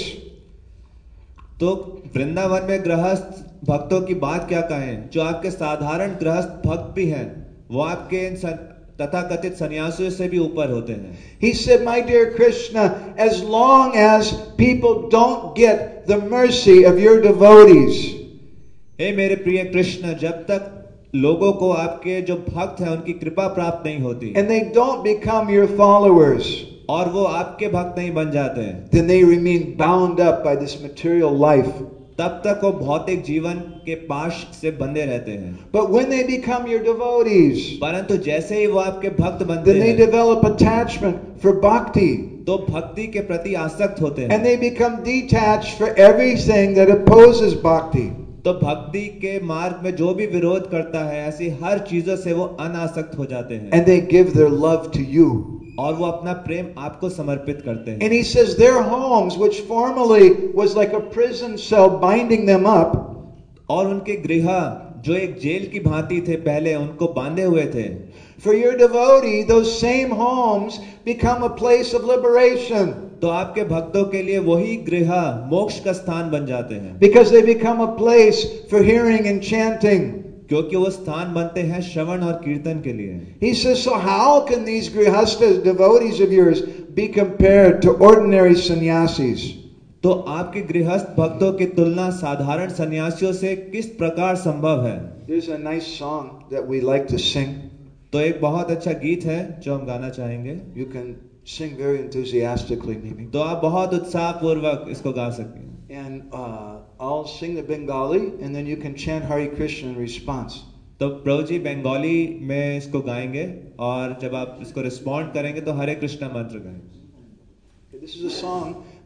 तो वृंदावन में गृहस्थ भक्तों की बात क्या कहें, जो आपके साधारण गृहस्थ भक्त भी हैं वो आपके तथाकथित सन्यासियों से भी ऊपर होते हैं. He said, my dear Krishna, as long as people don't get the mercy of your devotees, हे मेरे प्रिय कृष्ण, जब तक लोगों को आपके जो भक्त हैं उनकी कृपा प्राप्त नहीं होती and they don't become your followers, और वो आपके भक्त नहीं बन जाते हैं, then they remain bound up by this material life. तब तक वो भौतिक जीवन के पाश से बंधे रहते हैं. But when they become your devotees, परंतु जैसे ही वो आपके भक्त बनते then they हैं develop attachment for bhakti. तो भक्ति के प्रति आसक्त होते And हैं. they become detached for everything that opposes bhakti. तो भक्ति के मार्ग में जो भी विरोध करता है ऐसी हर चीजों से वो अनासक्त हो जाते हैं. And they give their love to you. और वो अपना प्रेम आपको समर्पित करते हैं. And he says their homes, which formerly was like a prison cell binding them up, और उनके गृह जो एक जेल की भांति थे पहले उनको बांधे हुए थे, for your devotee, those same homes become a place of liberation. तो आपके भक्तों के लिए वही गृह मोक्ष का स्थान बन जाते हैं. Because they become a place for hearing and chanting. क्योंकि वो स्थान बनते हैं श्रवण और कीर्तन के लिए. He says, so how can these grihasthas, devotees of yours, be compared to ordinary sannyasis? तो आपके गृहस्थ भक्तों की तुलना साधारण सन्यासियों से किस प्रकार संभव है? There's a nice song that we like to sing. तो एक बहुत अच्छा गीत है जो हम गाना चाहेंगे. You can sing very enthusiastically, maybe. तो आप बहुत उत्साह पूर्वक इसको गा सकते हैं. And I'll sing the Bengali, and then you can chant Hare Krishna in response. तो प्रभु जी बंगाली में इसको गाएंगे और जब आप इसको रिस्पॉन्ड करेंगे तो हरे कृष्णा मंत्र गाएंगे. This is a song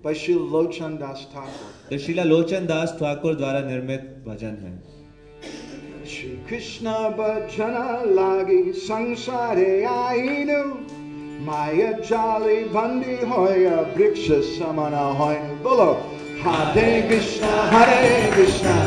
by Srila Lochan Das Thakur. तो शीला लोचन दास ठाकुर द्वारा निर्मित भजन है। Shri Krishna bhajana lagi sansare ainu Maya jali bandi hoya briksha samana hoinu. Bolo Hare Krishna Hare Krishna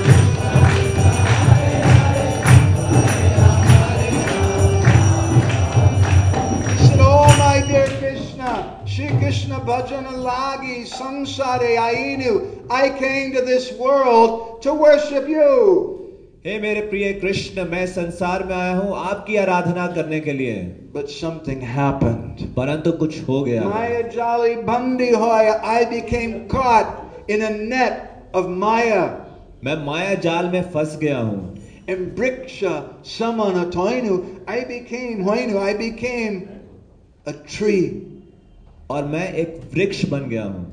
He said, oh my dear Krishna, Shri Krishna bhajana lagi sansare ainu. I came to this world to worship you. हे मेरे प्रिय कृष्ण, मैं संसार में आया हूँ आपकी आराधना करने के लिए। But something happened. परंतु कुछ हो गया। Maya jali bandi hoya, I became caught in a net of Maya. मैं माया जाल में फंस गया हूँ। And briksha samana toinu, I became a tree. और मैं एक वृक्ष बन गया हूँ।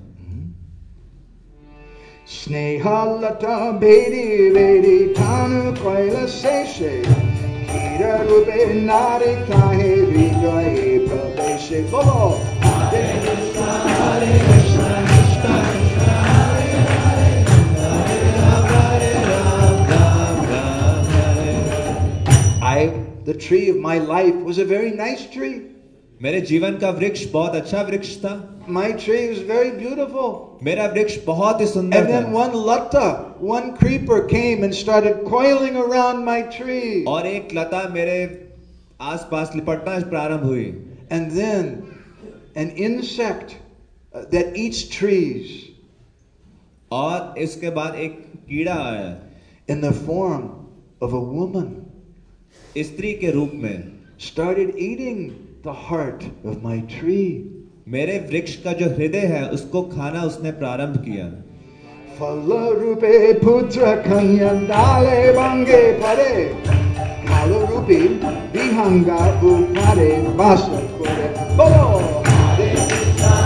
Snehalata bedi bedi tanu koila seshe Kira rupe nari kahe vigaye praveshe. Bolo Hare Krishna Hare Krishna Krishna Krishna Hare Hare Hare Ram Ram Hare. The tree of my life was a very nice tree. मेरे जीवन का वृक्ष बहुत अच्छा वृक्ष था। My tree was very beautiful. मेरा वृक्ष बहुत ही सुंदर And then था। one creeper came and started coiling around my tree. और एक लता मेरे आसपास लिपटना प्रारंभ हुई। And then an insect that eats trees. और इसके बाद एक कीड़ा आया। In the form of a woman. स्त्री के रूप में। Started eating the heart of my tree. मेरे वृक्ष का जो हृदय है उसको खाना उसने प्रारंभ किया। Phala rupe putra kanyandale bange pare Kala rupi vihanga upare vasa kore. Bolo Hare Krishna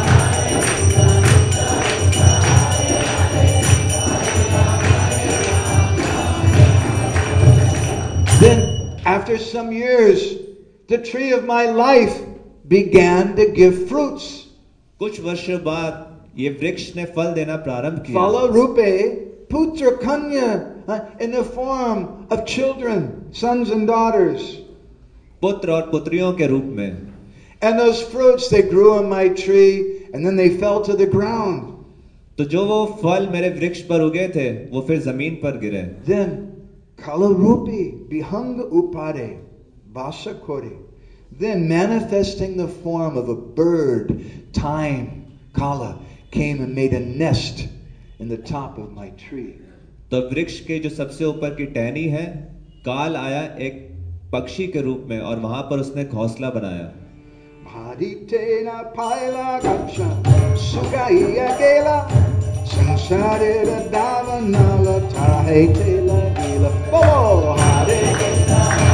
Then after some years the tree of my life began to give fruits. कुछ वर्षों बाद ये वृक्ष ने फल देना प्रारंभ किया। Phala rupe putra kanya in the form of children, sons and daughters. पुत्र और पुत्रियों के रूप में। And those fruits they grew on my tree and then they fell to the ground. तो जो वो फल मेरे वृक्ष पर उगे थे वो फिर जमीन पर गिरे। Then kala rupi bihanga upare vasa kore. Then manifesting the form of a bird, time, Kala, came and made a nest in the top of my tree. तो वृक्ष के जो सबसे ऊपर की टहनी है, काल आया एक पक्षी के रूप में और वहां पर उसने घोंसला बनाया। Bharitena paila gacha sugaiya gela sansarera davanala tahetela gila. Bolo Hare Krishna.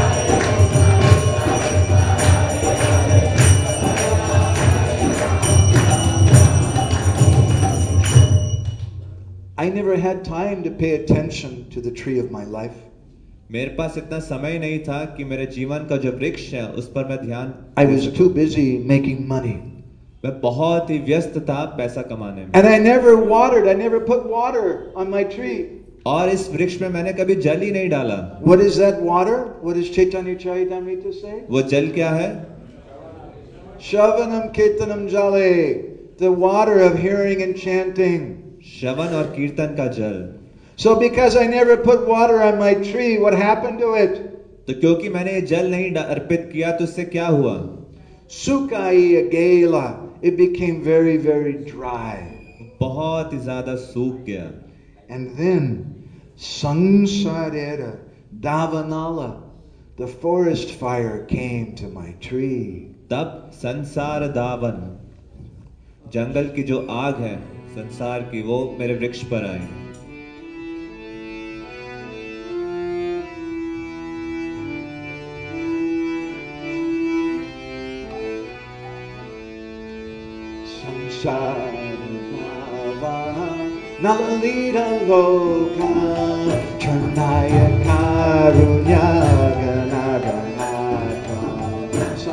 I never had time to pay attention to the tree of my life. मेरे पास इतना समय नहीं था कि मेरे जीवन का जो वृक्ष है उस पर मैं ध्यान। I was too busy making money. मैं बहुत ही व्यस्त था पैसा कमाने में। And I never watered. I never put water on my tree. और इस वृक्ष में मैंने कभी जल ही नहीं डाला। What is that water? What does Chaitanya Charitamrita say? वो जल क्या है? Shravanam Kirtanam Jale, the water of hearing and chanting. श्रवण और कीर्तन का जल। So because I never put water on my tree, what happened to it? तो क्योंकि मैंने ये जल नहीं अर्पित किया तो इससे क्या हुआ? Sukaiya Gela, it became very, very dry. बहुत ही ज्यादा सूख गया। And then Sansarera Davanala, the forest fire came to my tree. तब संसार दावन, जंगल की जो आग है संसार की, वो मेरे वृक्ष पर आई। Nalalita loka Trinaya karunya ganaganata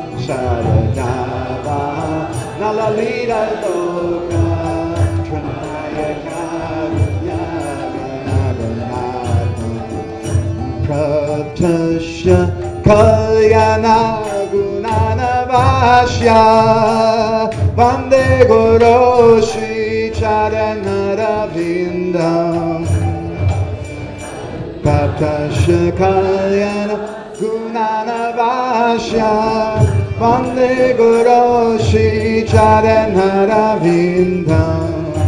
Samsara dava Nalalita loka Trinaya Pratasya Kalyana Gunanavasya Vande Guru Shri Charanarvindam Pratasya Kalyana Gunanavasya Vande Guru Shri Charanarvindam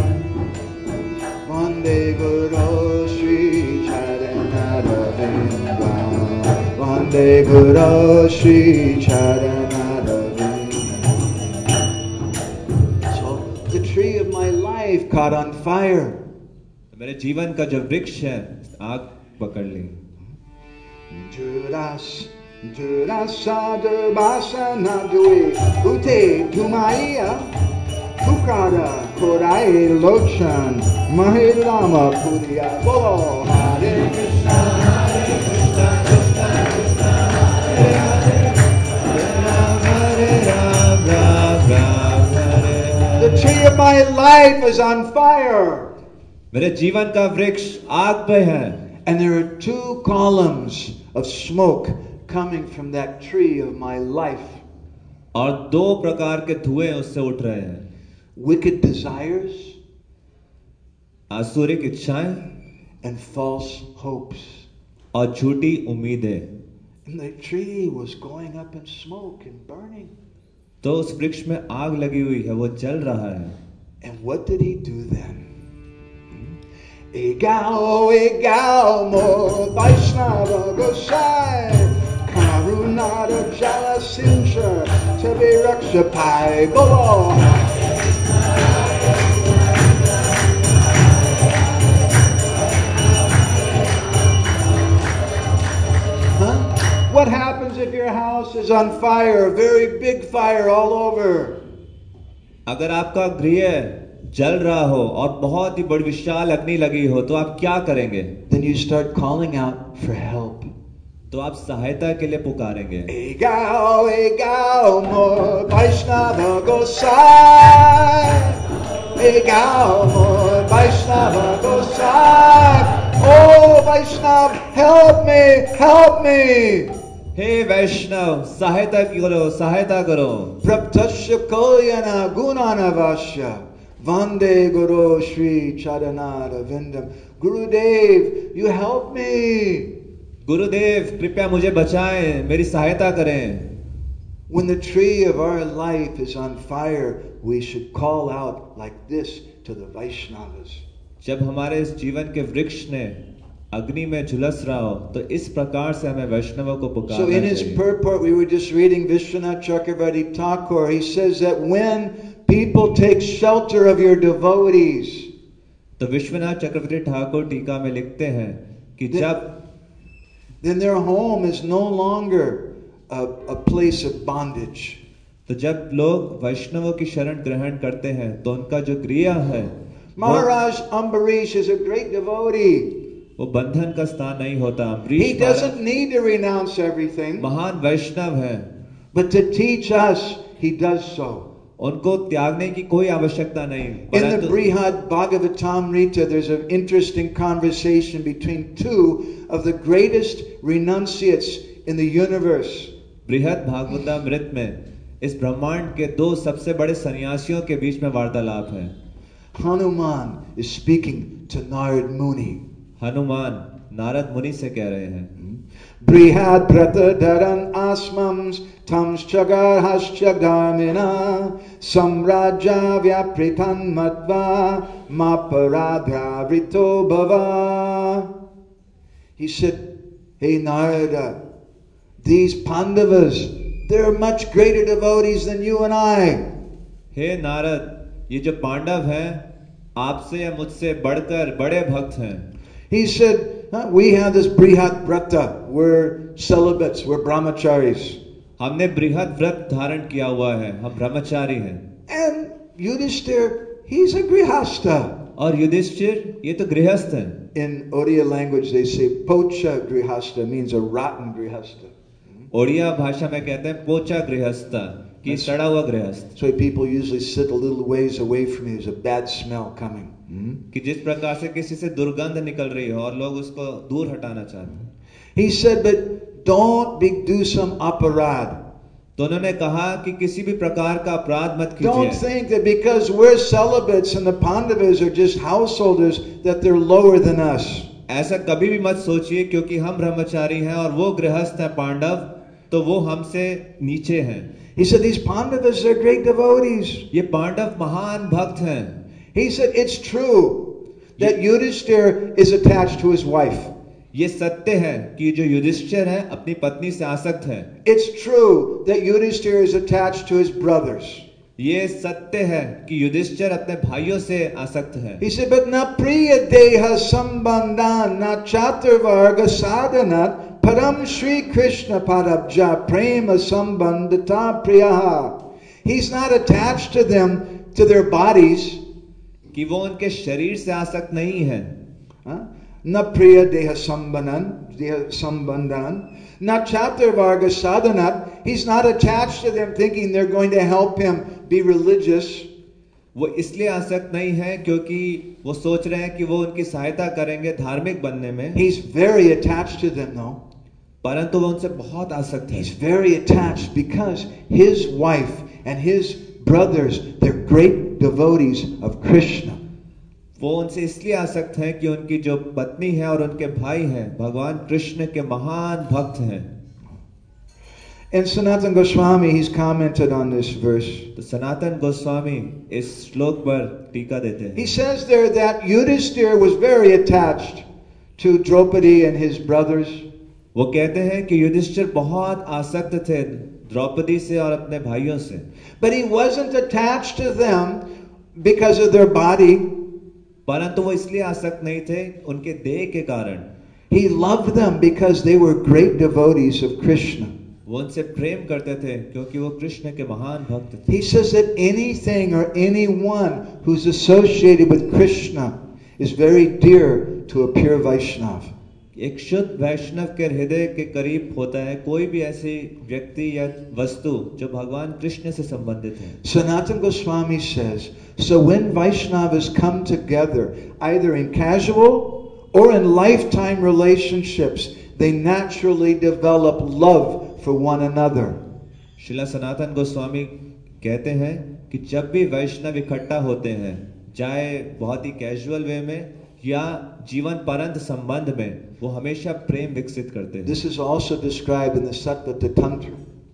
Vande Guru Shri Charanarvindam Vande Guru Shri Charanarvindam. So the tree of my life caught on fire. मेरे जीवन का जो वृक्ष है आग पकड़ ली. Jurasa Durbasana Dui Ute Tumaya Pukara Korai Lochan Mahilama Puriya Bolo Hare Krishna Hare Krishna Krishna Krishna Hare Hare Hare Rama. The tree of my life is on fire. मेरे जीवन का वृक्ष आग पे है. And there are two columns of smoke coming from that tree of my life. और दो प्रकार के धुएं उससे उठ रहे हैं. Wicked desires आसुरिक इच्छाएं and false hopes. और झूठी उम्मीदें. And the tree was going up in smoke and burning. तो उस वृक्ष में आग लगी हुई है, वो जल रहा है. And what did he do then? Egao mo Vaishnava Gosai Karunada Jalasincha Tabiraksha Pai Bolo. What happens if your house is on fire, a very big fire all over? अगर आपका गृह जल रहा हो और बहुत ही बड़ी विशाल अग्नि लगी हो तो आप क्या करेंगे? Then you start calling out for help. तो आप सहायता के लिए पुकारेंगे. Egao mo Vaishnava Gosai. Egao mo Vaishnava Gosai. Oh Vaishnav, help me, help me. हे वैष्णव सहायता करो, सहायता करो. Praptasya Kalyana Gunanavasya Vande Guru Shri Charanarvindam. Gurudev, you help me. गुरुदेव कृपया मुझे बचाएं, मेरी सहायता करें. When the tree of our life is on fire, we should call out like this to the Vaishnavas. जब हमारे इस जीवन के वृक्ष ने अग्नि में झुलस रहा हो तो इस प्रकार से हमें वैष्णवों को पुकारना So in his चाहिए. purport, we were just reading Vishwanath Chakravarti Thakur. He says that when people take shelter of your devotees, तो विश्वनाथ चक्रवर्ती ठाकुर टीका में लिखते हैं कि जब then their home is no longer a place of bondage. तो जब लोग वैष्णवों की शरण ग्रहण करते हैं तो उनका जो गृह है Maharaj Ambarish is a great devotee. वो बंधन का स्थान नहीं होता. He Ambarish doesn't need to renounce everything, महान वैष्णव है, but to teach us, he does so. उनको त्यागने की कोई आवश्यकता नहीं. In the परंतु Brihad Bhagavatamrita, there's an interesting conversation between two of the greatest renunciates in the universe. बृहद भागवतामृत में इस ब्रह्मांड के दो सबसे बड़े सन्यासियों के बीच में वार्तालाप है. Hanuman is speaking to Narad Muni. Hanuman Narad मुनि से कह रहे हैं. Brihad pratadaran asmams tams chagar haschagamina samraja vyapritan matva maparadha rito bhava. He said, hey Narada, these Pandavas, they're much greater devotees than you and I. हे नारद, ये जो पांडव हैं आपसे या मुझसे बढ़कर बड़े भक्त हैं. He said, we have this Brihat Vrata, we're celibates, we're brahmacharis. हमने बृहद व्रत धारण किया हुआ है, हम ब्रह्मचारी हैं. And Yudhishthir, he's a grihastha. और युधिष्ठिर ये तो गृहस्थ हैं. In Odia language they say pocha grihastha, means a rotten grihastha. Odia भाषा में कहते हैं पोचा गृहस्थ, कि सड़ा हुआ गृहस्थ, That's why people usually sit a little ways away from you. There's a bad smell coming. कि जिस प्रकार से किसी से दुर्गंध निकल रही हो और लोग उसको दूर हटाना चाहते हैं. He said, but don't do some aparad. तो उन्होंने कहा कि किसी भी प्रकार का अपराध मत Don't कीजिए. think that because we're celibates and the Pandavas are just householders that they're lower than us. ऐसा कभी भी मत सोचिए क्योंकि हम ब्रह्मचारी हैं और वो गृहस्थ हैं पांडव, तो वो हमसे नीचे हैं. He said, these Pandavas are great devotees. ये पांडव महान भक्त हैं. He said, it's true that Yudhishthir is attached to his wife. ये सत्य है कि जो युधिष्ठिर है अपनी पत्नी से आसक्त है. It's true that Yudhishthir is attached to his brothers. ये सत्य है कि युधिष्ठिर अपने भाइयों से आसक्त है. He said, but na priya deha sambandhan na chaturvarga sadhanat param Shri Krishna parabja prema sambandhata priyaha. He's not attached to them, to their bodies. कि वो उनके शरीर से आसक्त नहीं है. Na priya deha sambandhan na chaturvarga sadhanat. He's not attached to them thinking they're going to help him be religious. वो इसलिए आसक्त नहीं है क्योंकि वो सोच रहे हैं कि वो उनकी सहायता करेंगे धार्मिक बनने में. He's very attached to them though. परंतु वो उनसे बहुत आसक्त है. He's very attached because his wife and his brothers, they're great devotees of Krishna. वो उनसे इसलिए आसक्त हैं कि उनकी जो पत्नी है और उनके भाई हैं भगवान कृष्ण के महान भक्त हैं. And Sanatana Goswami, he's commented on this verse. तो सनातन गोस्वामी इस श्लोक पर टीका देते हैं. He says there that Yudhishthir was very attached to Draupadi and his brothers. वो कहते हैं कि युधिष्ठिर बहुत आसक्त थे द्रौपदी से और अपने भाइयों से. But he wasn't attached to them because of their body. परंतु वो इसलिए आसक्त नहीं थे उनके देह के कारण. He loved them because they were great devotees of Krishna. वो उनसे प्रेम करते थे क्योंकि वो कृष्ण के महान भक्त थे. He says that anything or anyone who's associated with Krishna is very dear to a pure Vaishnava. एक शुद्ध वैष्णव के हृदय के करीब होता है कोई भी ऐसी व्यक्ति या वस्तु जो भगवान कृष्ण से संबंधित है. Sanatana Goswami says, so when Vaishnavas come together, either in casual or in lifetime relationships, they naturally develop love for one another. Srila Sanatan Goswami कहते हैं कि जब भी वैष्णव इकट्ठा होते हैं, चाहे बहुत ही कैजुअल वे में या जीवन पर्यंत संबंध में, वो हमेशा प्रेम विकसित करते हैं. This is also described in the Satvata Tantra.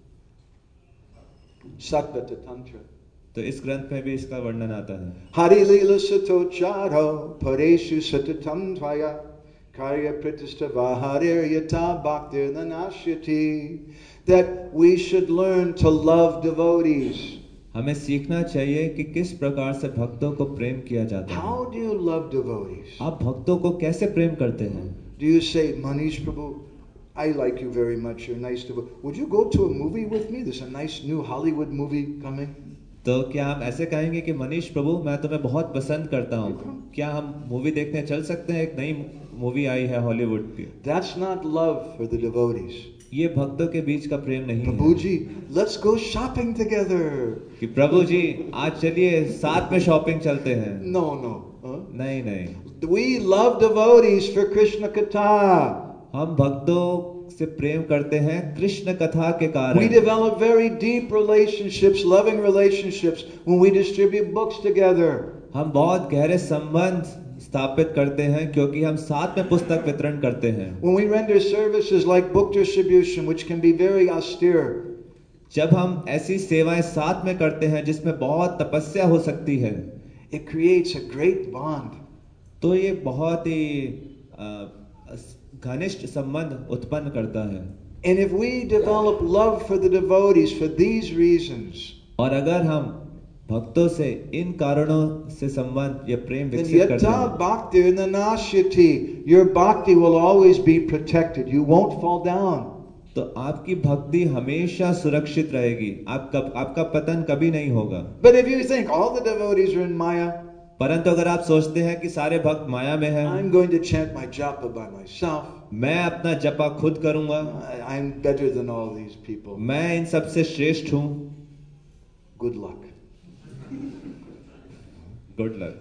Satvata Tantra. तो इस ग्रंथ में भी इसका वर्णन आता है. Hari lila sato charo pareshu satatam tvaya karya pritistava harir yata bhaktir nanashyati. That we should learn to love devotees. हमें सीखना चाहिए कि किस प्रकार से भक्तों को प्रेम किया जाता है. How do you love devotees? आप भक्तों को कैसे प्रेम करते हैं? Do you say, Manish Prabhu, I like you very much, you're nice to. Would you go to a movie with me? There's a nice new Hollywood movie coming. तो क्या हम ऐसे कहेंगे कि मनीष प्रभु मैं तुम्हें बहुत पसंद करता हूँ, क्या हम मूवी देखने चल सकते हैं? एक नई मूवी आई है हॉलीवुड की. That's not love for the devotees. ये भक्तों के बीच का प्रेम नहीं है. प्रभु जी, let's go shopping together. कि प्रभु जी आज चलिए साथ में शॉपिंग चलते हैं. No. नहीं नहीं. We love devotees for Krishna Katha. हम भक्तों से प्रेम करते हैं कृष्ण कथा के कारण. We develop very deep relationships, loving relationships, when we distribute books together. हम बहुत गहरे संबंध स्थापित करते हैं क्योंकि हम साथ में पुस्तक वितरण करते हैं. When we render services like book distribution, which can be very austere. जब हम ऐसी सेवाएं साथ में करते हैं जिसमें बहुत तपस्या हो सकती है, it creates a great bond. तो ये बहुत ही घनिष्ठ संबंध उत्पन्न करता है. And if we develop love for the devotees for these reasons, और अगर हम भक्तों से इन कारणों से संबंध या प्रेम then विकसित करते yata हैं, bhakti nanashyati, your bhakti will always be protected. You won't fall down. तो आपकी भक्ति हमेशा सुरक्षित रहेगी. आपका पतन कभी नहीं होगा. But if you think all the devotees are in Maya, परंतु अगर आप सोचते हैं कि सारे भक्त माया में हैं, I'm going to chant my japa by myself. मैं अपना जपा खुद करूंगा, I'm better than all these people. मैं इन सबसे श्रेष्ठ हूँ, good luck. Good luck.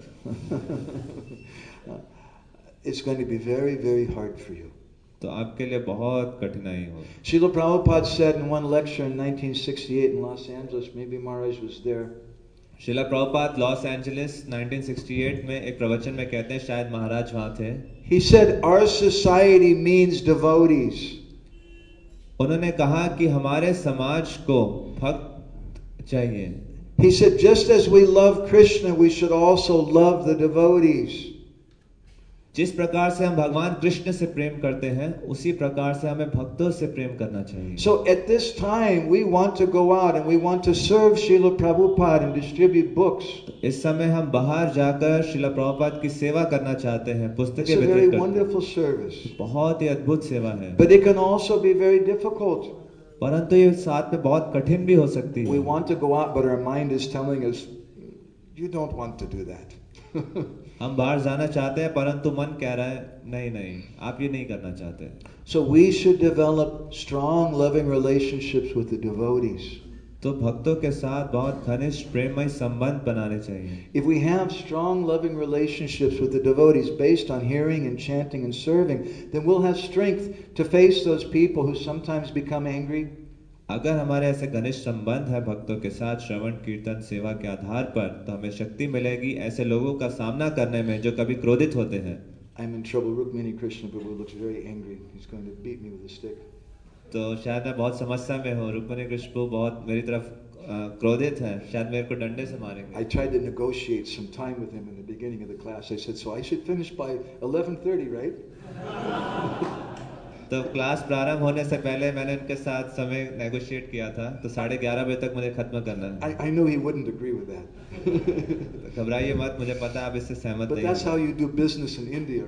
It's going to be very, very hard for you. तो आपके लिए बहुत कठिनाई हो. Srila Prabhupada said in one lecture in 1968 in Los Angeles, maybe Maharaj was there. Shila Prabhupada Los Angeles 1968 में एक प्रवचन में कहते हैं, शायद महाराज वहां थे. He said, our society means devotees. उन्होंने कहा कि हमारे समाज को भक्त चाहिए. He said, just as we love Krishna, we should also love the devotees. जिस प्रकार से हम भगवान कृष्ण से प्रेम करते हैं, उसी प्रकार से हमें भक्तों से प्रेम करना चाहिए. So at this time, we want to go out and we want to serve Srila Prabhupada and distribute books. इस समय हम बाहर जाकर श्रीला प्रभुपाद की सेवा करना चाहते हैं, पुस्तकें It's a वितरित very करते हैं. wonderful service. बहुत ही अद्भुत सेवा है. But it can also be very difficult. परंतु ये साथ में बहुत कठिन भी हो सकती We है. want to go out, but our mind is telling us, you don't want to do that. हम बाहर जाना चाहते हैं, परंतु मन कह रहा है नहीं नहीं, आप ये नहीं करना चाहते. So we should develop strong, loving relationships with the devotees. तो भक्तों के साथ बहुत घनिष्ठ प्रेममय संबंध बनाने चाहिए. If we have strong, loving relationships with the devotees based on hearing and chanting and serving, then we'll have strength to face those people who sometimes become angry. अगर हमारे ऐसे घनिष्ठ संबंध है भक्तों के साथ श्रवण कीर्तन सेवा के आधार पर, तो हमें शक्ति मिलेगी ऐसे लोगों का सामना करने में जो कभी क्रोधित होते हैं. I'm in trouble. Rukmini Krishna Prabhu looks very angry. He's going to beat me with a stick. तो शायद मैं बहुत समस्या में हूँ. रुक्मिणी कृष्ण प्रभु बहुत मेरी तरफ क्रोधित है, शायद मेरे को डंडे से मारेंगे. I tried to negotiate some time with him in the beginning of the class. I said, so I should finish by 11:30, right? तो क्लास प्रारंभ होने से पहले मैंने उनके साथ समय नेगोशिएट किया था, तो 11:30 बजे तक मुझे खत्म करना है. I knew he wouldn't agree with that. घबराइए मत, मुझे पता है आप इससे सहमत But नहीं that's how हैं. you do business in India,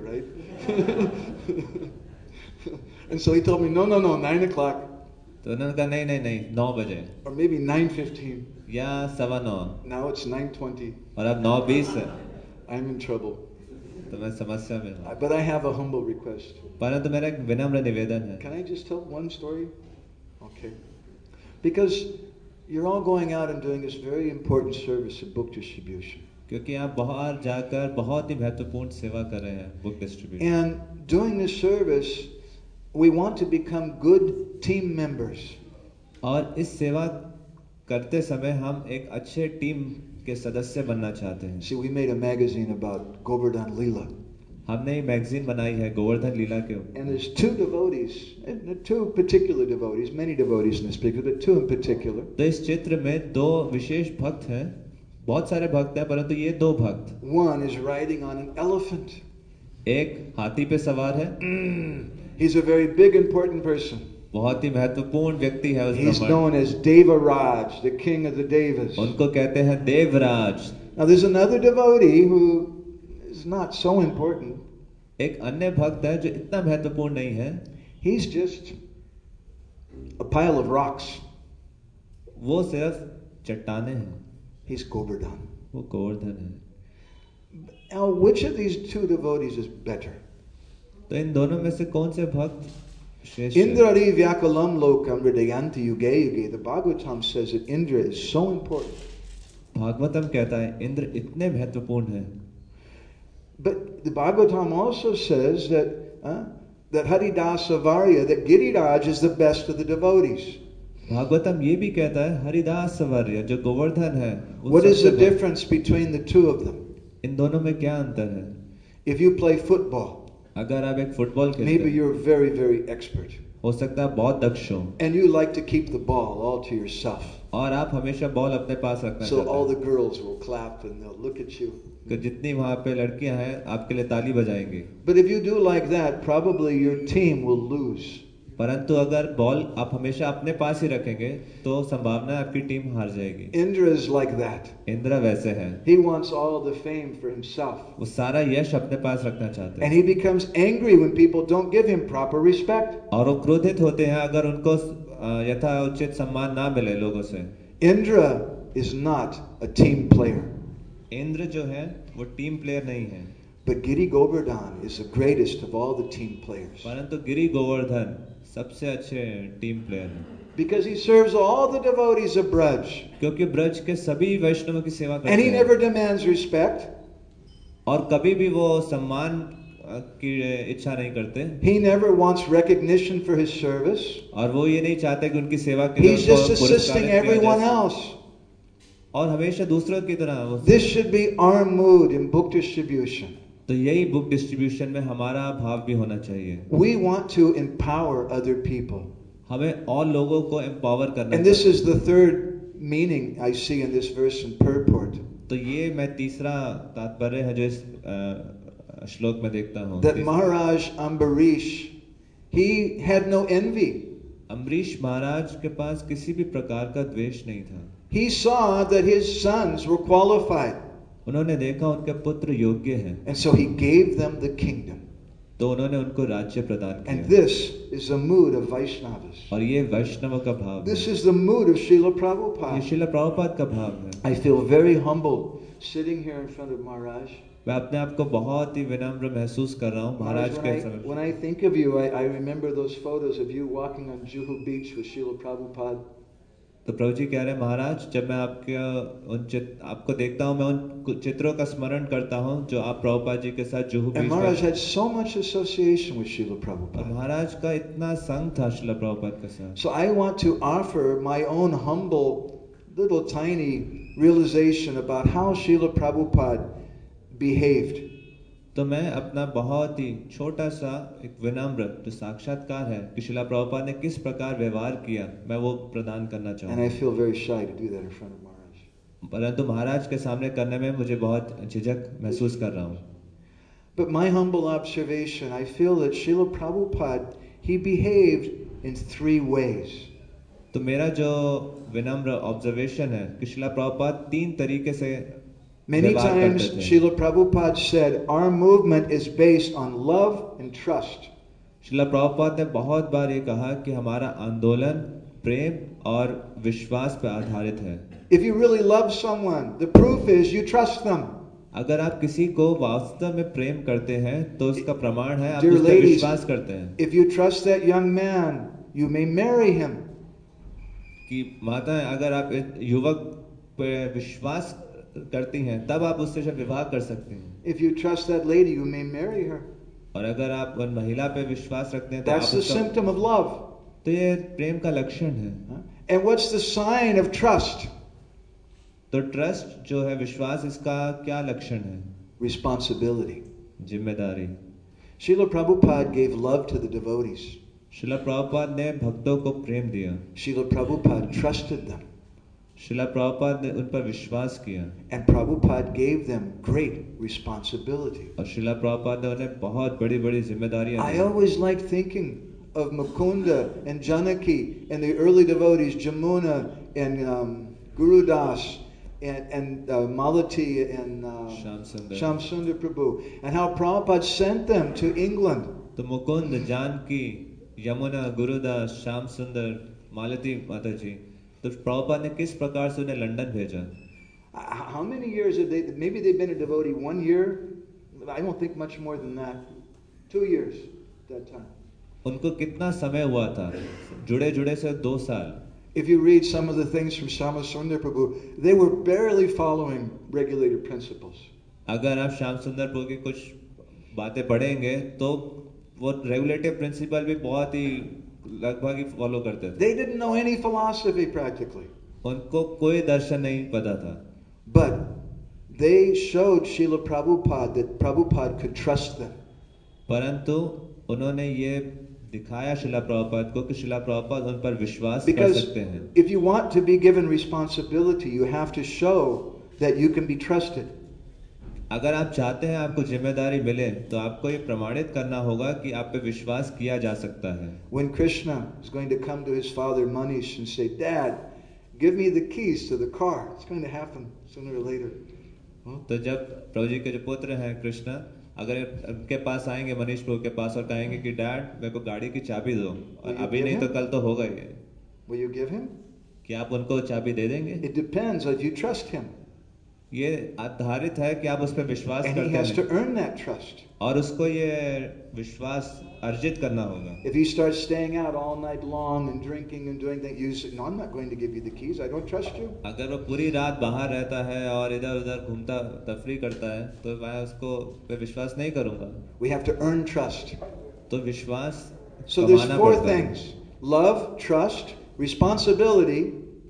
right? And so he told me, no, 9 o'clock. तो उन्होंने कहा नहीं नहीं नहीं, 9 बजे Or maybe 9:15. या 9:15. Now it's 9:20. और अब 9:20 है. I'm in trouble. तो मैं समस्या में हूँ. But I have a humble request. परंतु मेरा एक विनम्र निवेदन है. Can I just tell one story? Okay. Because you're all going out and doing this very important service of book distribution. क्योंकि आप बाहर जाकर बहुत ही महत्वपूर्ण सेवा कर रहे हैं, book distribution. And doing this service, we want to become good team members. और इस सेवा करते समय हम एक अच्छे टीम के सदस्य बनना चाहते हैं. See, we made a magazine about Govardhan Leela. हमने एक मैगजीन बनाई है गोवर्धन लीला के ऊपर. And there's two devotees, and two particular devotees, many devotees in this picture, but two in particular. तो इस चित्र में दो विशेष भक्त हैं. बहुत सारे भक्त हैं, परंतु ये दो भक्त. One is riding on an elephant. एक हाथी पे सवार है. He's a very big, important person. बहुत ही महत्वपूर्ण व्यक्ति है उस He's ब्रह्मांड. known as Devaraj, the king of the Devas. उनको कहते हैं Devraj. Now there's another devotee who is not so important. एक अन्य भक्त है जो इतना महत्वपूर्ण नहीं है. He's just a pile of rocks. वो सिर्फ चट्टाने हैं. He's Govardhan. वो गोवर्धन है. Now, which of these two devotees is better? तो इन दोनों में से कौन से भक्त श्रेष्ठ हैं? Indrari Vyakalam Lokam Hridayanti Yuge Yuge. The Bhagavatam says that Indra is so important. Bhagavatam कहता है इंद्र इतने महत्वपूर्ण हैं. But the Bhagavatam also says that Haridasa Varya, that Giriraj is the best of the devotees. Bhagavatam ये भी कहता है हरिदास सवार्य जो गोवर्धन है. उन What is the सबसे difference between the two of them? इन दोनों में क्या अंतर है? If you play football, अगर आप एक फुटबॉल खेलते maybe हैं, you're very, very expert. हो सकता है बहुत दक्ष हो And you like to keep the ball all to yourself. और आप हमेशा बॉल अपने पास रखना So all चाहते the girls will clap and they'll look at you. हैं कि जितनी वहाँ पे लड़कियां हैं आपके लिए ताली बजाएंगी. But if you do like that, probably your team will lose. परंतु अगर बॉल आप हमेशा अपने पास ही रखेंगे तो संभावना है आपकी टीम हार जाएगी. Indra is like that. Indra वैसे है. He wants all the fame for himself. वो सारा यश अपने पास रखना चाहते And हैं. he becomes angry when people don't give him proper respect. और वो क्रोधित होते हैं अगर उनको यथाउचित सम्मान ना मिले लोगों से. Indra is not a team player. Indra जो है वो टीम प्लेयर नहीं है. But Giri Govardhan is the greatest of all the team players. परंतु गिरी गोवर्धन सबसे अच्छे टीम प्लेयर हैं, because he serves all the devotees of Braj. क्योंकि ब्रज के सभी वैष्णवों की सेवा And करते he हैं never demands respect. और कभी भी वो सम्मान की इच्छा नहीं करते He never wants recognition for his service. और वो ये नहीं चाहते कि उनकी सेवा के लिए He's उनको just assisting पुरस्कारित किया everyone जाए else. और हमेशा दूसरों की तरह वो This should be our mood in book distribution. तो यही बुक डिस्ट्रीब्यूशन में हमारा भाव भी होना चाहिए We want to empower other people. हमें और लोगों को एम्पावर करना And this चाहिए is the third meaning I see in this verse in purport. तो ये मैं तीसरा तात्पर्य है जो इस श्लोक में देखता हूँ That Maharaj Ambarish, he had no envy. Ambarish महाराज के पास किसी भी प्रकार का द्वेष नहीं था He saw that his sons were qualified. उन्होंने देखा उनके पुत्र योग्य हैं And so he gave them the kingdom. तो उन्होंने उनको राज्य प्रदान And किया this is the mood of Vaishnavas. और ये वैष्णव का भाव है This is the mood of Srila ये Prabhupada. श्रील प्रभुपाद का भाव है I feel very humbled sitting here in front of Maharaj. मैं अपने आप को बहुत ही विनम्र महसूस कर रहा हूँ महाराज Maharaj, के when I think of you, I remember those photos of you walking on Juhu Beach with Srila Prabhupada. तो प्रभु जी कह रहे हैं महाराज जब मैं आपको देखता हूँ मैं उन चित्रों का स्मरण करता हूँ जो आप प्रभुपाद जी के साथ जुहू And बीच Maharaj में had so much association with Srila और Prabhupada. महाराज का इतना संग था श्रील प्रभुपाद के साथ So I want to offer my own humble, little tiny realization about how Srila Prabhupada behaved. तो मैं अपना बहुत ही छोटा सा एक विनम्र जो साक्षात्कार है कि श्रील प्रभुपाद ने किस प्रकार व्यवहार किया मैं वो प्रदान करना And I चाहूँगा feel very shy to do that in front of Maharaj. परंतु महाराज के सामने करने में मुझे बहुत झिझक महसूस कर रहा हूँ But my humble observation, I feel that Srila Prabhupada, he behaved in three ways. तो मेरा जो विनम्र ऑब्जर्वेशन है कि श्रील प्रभुपाद तीन तरीके से Many व्यवहार times करते थे Srila Prabhupada said, our movement is based on love and trust. Srila Prabhupada ने बहुत बार ये कहा कि हमारा आंदोलन प्रेम और विश्वास पर आधारित है If you really love someone, the proof is you trust them. अगर आप किसी को वास्तव में प्रेम करते हैं तो उसका प्रमाण है आप Dear उस पर ladies, विश्वास करते हैं if you trust that young man, you may marry him. कि माता अगर आप इस युवक पर विश्वास करती हैं तब आप उससे जब विवाह कर सकते हैं If you trust that lady, you may marry her. और अगर आप उन महिला पे विश्वास रखते हैं तो That's आप the उसका symptom of love. तो ये प्रेम का लक्षण है Huh? And what's the sign of trust? तो ट्रस्ट जो है विश्वास इसका क्या लक्षण है Responsibility. जिम्मेदारी Srila Prabhupada gave love to the devotees. Srila Prabhupada ने भक्तों को प्रेम दिया Srila Prabhupada trusted them. Srila Prabhupada ने उन पर विश्वास किया And Prabhupada gave them great responsibility. और श्रील प्रभुपाद ने उन्हें बहुत बड़ी बड़ी जिम्मेदारियां I the always like thinking of Mukunda and Janaki and the early devotees, Jamuna and Guru Das and Malati and Shyam Sundar Prabhu, and how Prabhupada sent them to England. तो मुकुंद जानकी यमुना गुरुदास श्याम सुंदर मालती माता जी तो प्रभुपाद ने किस प्रकार से उन्हें लंदन भेजा How many years have they? Maybe they've been a devotee 1 year. I don't think much more than that. 2 years at that time. उनको कितना समय हुआ था जुड़े जुड़े से 2 साल If you read some of the things from Shama Sundar Prabhu, they were barely following regulated principles. अगर आप श्याम सुंदर प्रभु की कुछ बातें पढ़ेंगे तो वो रेगुलेटिव प्रिंसिपल भी बहुत ही लगभग ही फॉलो करते थे They didn't know any philosophy practically. उनको कोई दर्शन नहीं पता था But they showed Srila Prabhupada that Prabhupada could trust them. परंतु उन्होंने ये दिखाया श्रीला प्रभुपाद को कि श्रीला प्रभुपाद उन पर विश्वास कर Because सकते हैं if you want to be given responsibility, you have to show that you can be trusted. अगर आप चाहते हैं आपको जिम्मेदारी मिले तो आपको ये प्रमाणित करना होगा कि आप पे विश्वास किया जा सकता है When Krishna is going to come to his father Manish and say, Dad, give me the keys to the car. It's going to happen sooner or later. तो जब प्रभु जी के जो पुत्र हैं कृष्ण अगर उनके पास आएंगे मनीष प्रभु के पास और कहेंगे कि डैड मेरे को गाड़ी की चाबी दो और अभी नहीं तो कल तो होगा ही Will you give him? कि आप उनको चाबी दे देंगे It depends if you trust him. ये आधारित है कि आप उस पर विश्वास And he करते has to हैं earn that trust. और उसको ये विश्वास अर्जित करना होगा. If he starts staying out all night long and drinking and doing things, you say, no, I'm not going to give you the keys. I don't trust you. अगर वो पूरी रात बाहर रहता है और इधर उधर घूमता तफरी करता है तो मैं उसको पे विश्वास नहीं करूंगा. We have to earn trust. तो विश्वास So there's कमाना 4 पड़ता है. things. Love, trust, responsibility.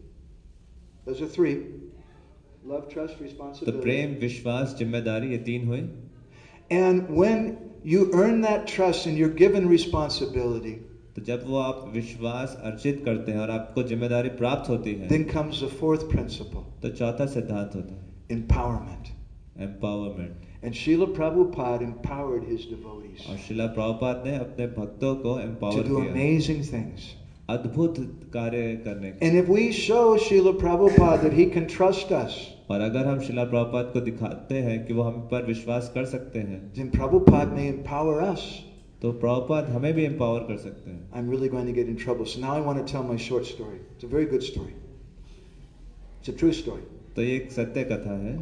Those are 3. Love, trust, तो responsibility. प्रेम, विश्वास, जिम्मेदारी, ये 3 हुए. And when you earn that trust and you're given responsibility, तो जब वो आप विश्वास अर्जित करते हैं और आपको जिम्मेदारी प्राप्त होती है then comes the 4th principle, तो चौथा सिद्धांत होता है empowerment. Empowerment. And Srila Prabhupada empowered his devotees और शिला प्रभुपाद ने अपने भक्तों को to एम्पावर do किया amazing things. अद्भुत कार्य करने के. And if we show Srila Prabhupada that he can trust us, और अगर हम शिला प्रभुपाद को दिखाते हैं कि वो हम पर विश्वास कर सकते हैं then Prabhupada may empower us. तो प्रभुपाद हमें भी एम्पावर कर सकते हैं. I'm really going to get in trouble. So now I want to tell my short story. It's a very good story. It's a true story. तो ये एक सत्य कथा है.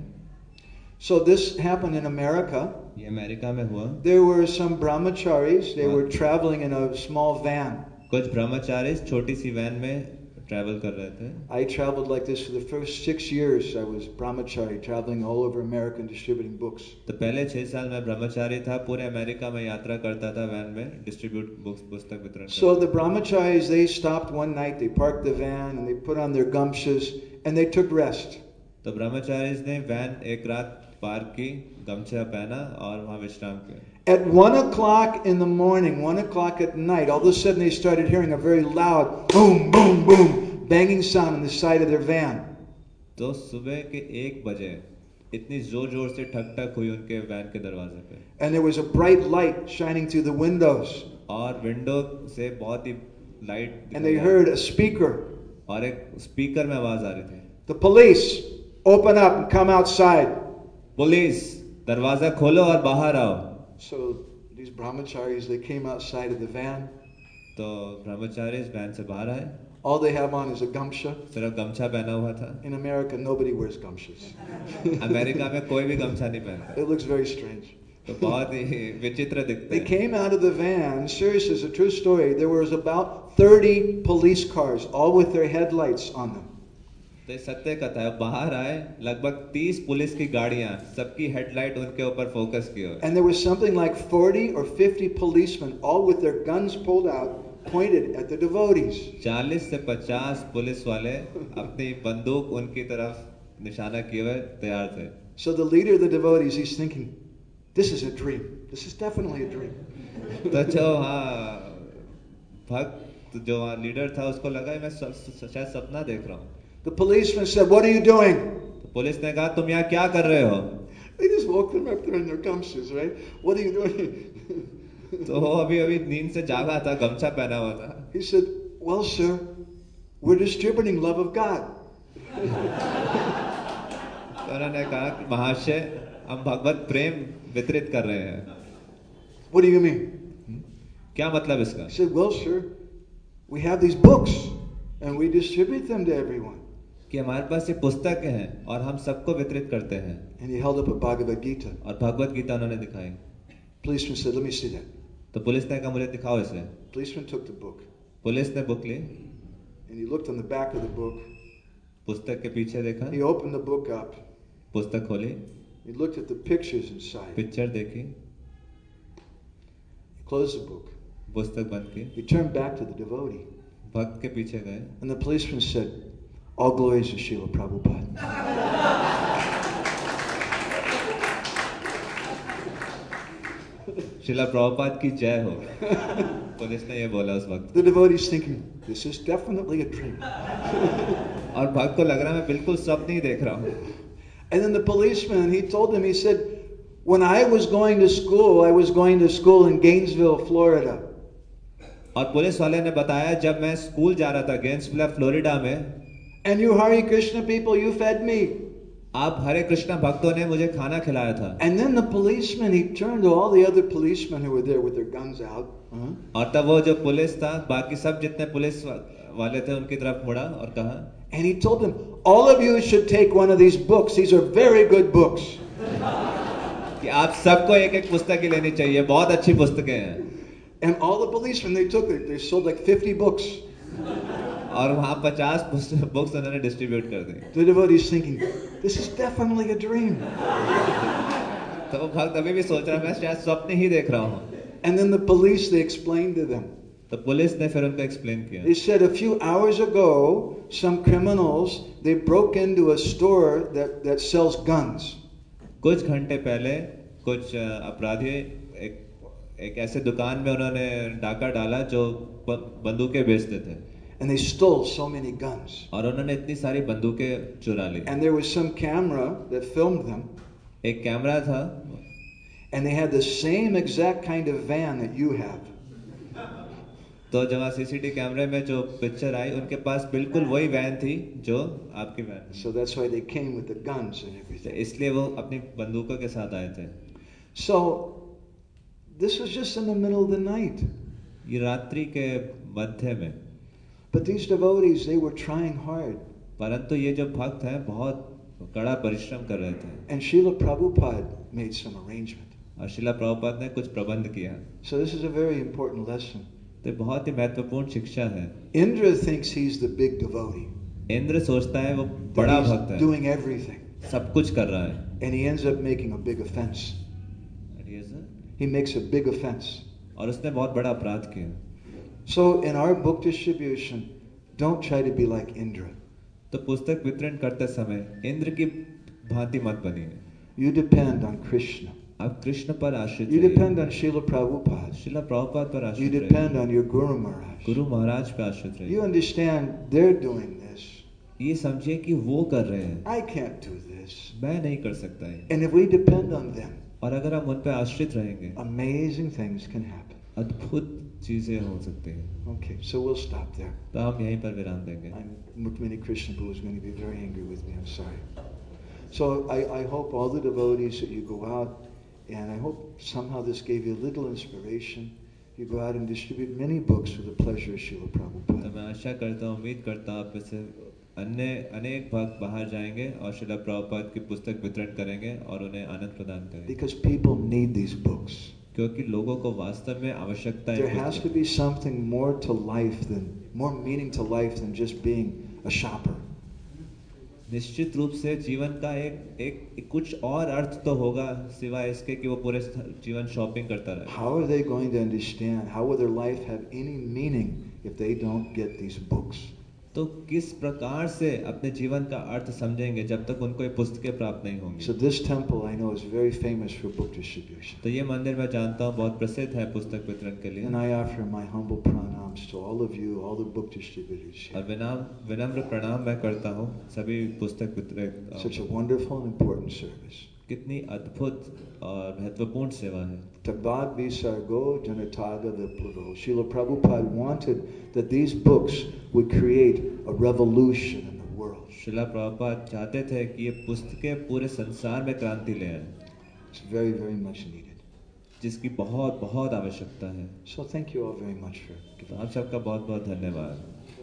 So this happened in America. ये अमेरिका में हुआ. There were some brahmacharis. They were traveling in a small van. कुछ ब्रह्मचारी छोटी सी वैन में ट्रैवल कर रहे थे. I traveled like this for the first 6 years. I was brahmachari, traveling all over America and distributing books. तो पहले 6 साल मैं ब्रह्मचारी था. पूरे अमेरिका में यात्रा करता था वैन में, डिस्ट्रीब्यूट बुक्स, पुस्तक वितरण. So the brahmacharis, they stopped one night. They parked the van and they put on their gumshas and they took rest. तो ब्रह्मचारी ने वैन एक रात पार्क की, गमछा पहना और वहाँ विश्राम किया. At 1 o'clock in the morning, 1 o'clock at night, all of a sudden they started hearing a very loud boom, boom, boom, banging sound on the side of their van. तो सुबह के 1 बजे इतनी जोर जोर से ठक ठक हुई उनके वैन के दरवाजे पे. And there was a bright light shining through the windows. और विंडो से बहुत ही light. And they heard a speaker. और एक स्पीकर में आवाज आ रही थी. The police, open up and come outside. Police, दरवाजा खोलो और बाहर आओ. So these brahmacharis, they came outside of the van. तो ब्रह्मचारी इस वैन से बाहर आए. All they have on is a gumsha. सिर्फ गमछा पहना हुआ था. In America, nobody wears gumshas. America में कोई भी गमछा नहीं पहनता. It looks very strange. तो बहुत ही विचित्र दिखते They हैं. came out of the van. Seriously, it's a true story. There was about 30 police cars, all with their headlights on them. तो सत्य कथा है. बाहर आए, लगभग 30 पुलिस की गाड़ियां, सबकी हेडलाइट उनके ऊपर फोकस की हुई. And there was something like 40 or 50 policemen, all with their guns pulled out, pointed at the devotees. 40 से 50 पुलिस वाले अपनी बंदूक उनकी तरफ निशाना किए हुए तैयार थे. So the leader of the devotees, he's thinking, this is a dream. This is definitely a dream. तो जो भक्त जो लीडर था उसको लगा मैं शायद सपना देख रहा हूँ. The policeman said, what are you doing? तो पुलिस ने कहा तुम यहाँ क्या कर रहे हो. They just woke them up there in their gumshoes, right? What are you doing? तो वो अभी नींद से जागा था, गमछा पहना हुआ था. He said, well, sir, we're distributing love of God. तो उन्होंने कहा कि महाशय, हम भगवत प्रेम वितरित कर रहे हैं. What do you mean? क्या मतलब इसका? He said, well, sir, we have these books and we distribute them to everyone. कि हमारे पास ये पुस्तक हैं और हम सबको वितरित करते हैं. And he held up a Bhagavad Gita. और भगवत गीता उन्होंने दिखाई. Policeman said, let me see that. तो पुलिस ने कहा मुझे दिखाओ इसे. Policeman took the book. Police ने बुक ली. And he looked on the back of the book. पुस्तक के पीछे देखा. He opened the book up. पुस्तक खोली. He looked at the pictures inside. Picture देखी. He closed the book. पुस्तक बंद की. He turned back to the devotee. भक्त के पीछे गए. And the policeman said, all glories to Srila Prabhupada. शिला प्रभुपाद की जय हो. पुलिस ने ये बोला उस वक्त. The devotee's thinking, this is definitely a dream. और भक्त को लग रहा मैं बिल्कुल सपना ही देख रहा हूँ. And then the policeman, he told him, he said, when I was going to school in Gainesville, Florida. और पुलिस वाले ने बताया जब मैं स्कूल जा रहा था गेन्सविल फ्लोरिडा में. And you Hare Krishna people, you fed me. आप हरे कृष्णा भक्तों ने मुझे खाना खिलाया था. And then the policeman, he turned to all the other policemen who were there with their guns out. और तब वो जो पुलिस था बाकी सब जितने पुलिस वाले थे उनकी तरफ मुड़ा और कहा, And he told them, all of you should take one of these books. These are very good books. कि आप सबको एक एक पुस्तक लेनी चाहिए, बहुत अच्छी पुस्तकें हैं. And all the policemen, they took it. They sold like 50 books. और वहाँ 50 बुक्स उन्होंने डिस्ट्रीब्यूट कर दी. The devotee's thinking, this is definitely a dream. तो वो भक्त अभी भी सोच रहा है मैं शायद स्वप्न ही देख रहा हूँ. And then the police, they explained to them. तो पुलिस ने फिर उनको एक्सप्लेन किया. They said a few hours ago, some criminals, they broke into a store that sells guns. कुछ घंटे पहले कुछ अपराधी एक ऐसे दुकान में उन्होंने डाका डाला जो बंदूकें बेचते थे. And they stole so many guns. और उन्होंने इतनी सारी बंदूकें चुरा ली. And there was some camera that filmed them. एक कैमरा था. And they had the same exact kind of van that you have. तो जब सीसीटीवी कैमरे में जो पिक्चर आई उनके पास बिल्कुल वही वैन थी जो आपकी van. So that's why they came with the guns and everything. इसलिए वो अपनी बंदूकों के साथ आए थे. So this was just in the middle of the night. ये रात्रि के मध्य में. But these devotees, they were trying hard. परंतु ये जो भक्त हैं बहुत कड़ा परिश्रम कर रहे थे. And Srila Prabhupada made some arrangement. और श्रीला प्रभुपाद ने कुछ प्रबंध किया. So this is a very important lesson. तो बहुत ही महत्वपूर्ण शिक्षा है. Indra thinks he's the big devotee. Indra सोचता है वो बड़ा भक्त है. Doing everything. सब कुछ कर रहा है. And he ends up making a big offense. He makes a big offense. और उसने बहुत बड़ा अपराध किया. So in our book distribution, don't try to be like Indra. तो पुस्तक वितरण करते समय इंद्र की भांति मत बनिए. You depend on Krishna. आप कृष्ण पर आश्रित You रहिए. depend on Srila Prabhupada. Srila Prabhupada पर You आश्रित रहिए. depend on your Guru Maharaj. Guru Maharaj पर आश्रित रहिए. You understand they're doing this. ये समझिए कि वो कर रहे हैं. I can't do this. मैं नहीं कर सकता है. And if we depend on them, और अगर हम उन पर आश्रित रहेंगे amazing things can happen. अद्भुत चीजें हो सकती हैं. Okay, so we'll stop there. तो हम यहीं पर विराम देंगे. Mukmini Krishna Prabhu is going to be very angry with me. I'm sorry. So I hope all the devotees that you go out, and I hope somehow this gave you a little inspiration. You go out and distribute many books for the pleasure of Srila तो Prabhupada. मैं आशा करता हूँ, उम्मीद करता हूँ आप में से अनेक भक्त बाहर जाएंगे और श्रीला प्रभुपाद की पुस्तक वितरण करेंगे और उन्हें आनंद प्रदान करेंगे. Because people need these books. क्योंकि लोगों को वास्तव में आवश्यकता There है. has to be something more to life more meaning to life than just being a shopper. निश्चित रूप से जीवन का एक कुछ और अर्थ तो होगा सिवाय इसके कि वो पूरे जीवन शॉपिंग करता रहे. How are they going to understand? How will their life have any meaning if they don't get these books? तो किस प्रकार से अपने जीवन का अर्थ समझेंगे जब तक उनको ये पुस्तकें प्राप्त नहीं होंगी. So this temple I know is very famous for book distribution. तो ये मंदिर मैं जानता हूँ बहुत प्रसिद्ध है पुस्तक वितरण के लिए. And I offer my humble pranams to all of you, all the book distributors. और विनम्र प्रणाम मैं करता हूँ सभी पुस्तक वितरक. Such a wonderful and important service. कितनी अद्भुत और महत्वपूर्ण सेवा है. Tagbad Visargo Janataga Viplavo. Srila Prabhupada wanted that these books would create a revolution in the world. Srila Prabhupada चाहते थे कि ये पुस्तकें पूरे संसार में क्रांति ले आएं. It's very, very much needed. जिसकी बहुत बहुत आवश्यकता है. So thank you all very much for तो आप सबका बहुत बहुत धन्यवाद.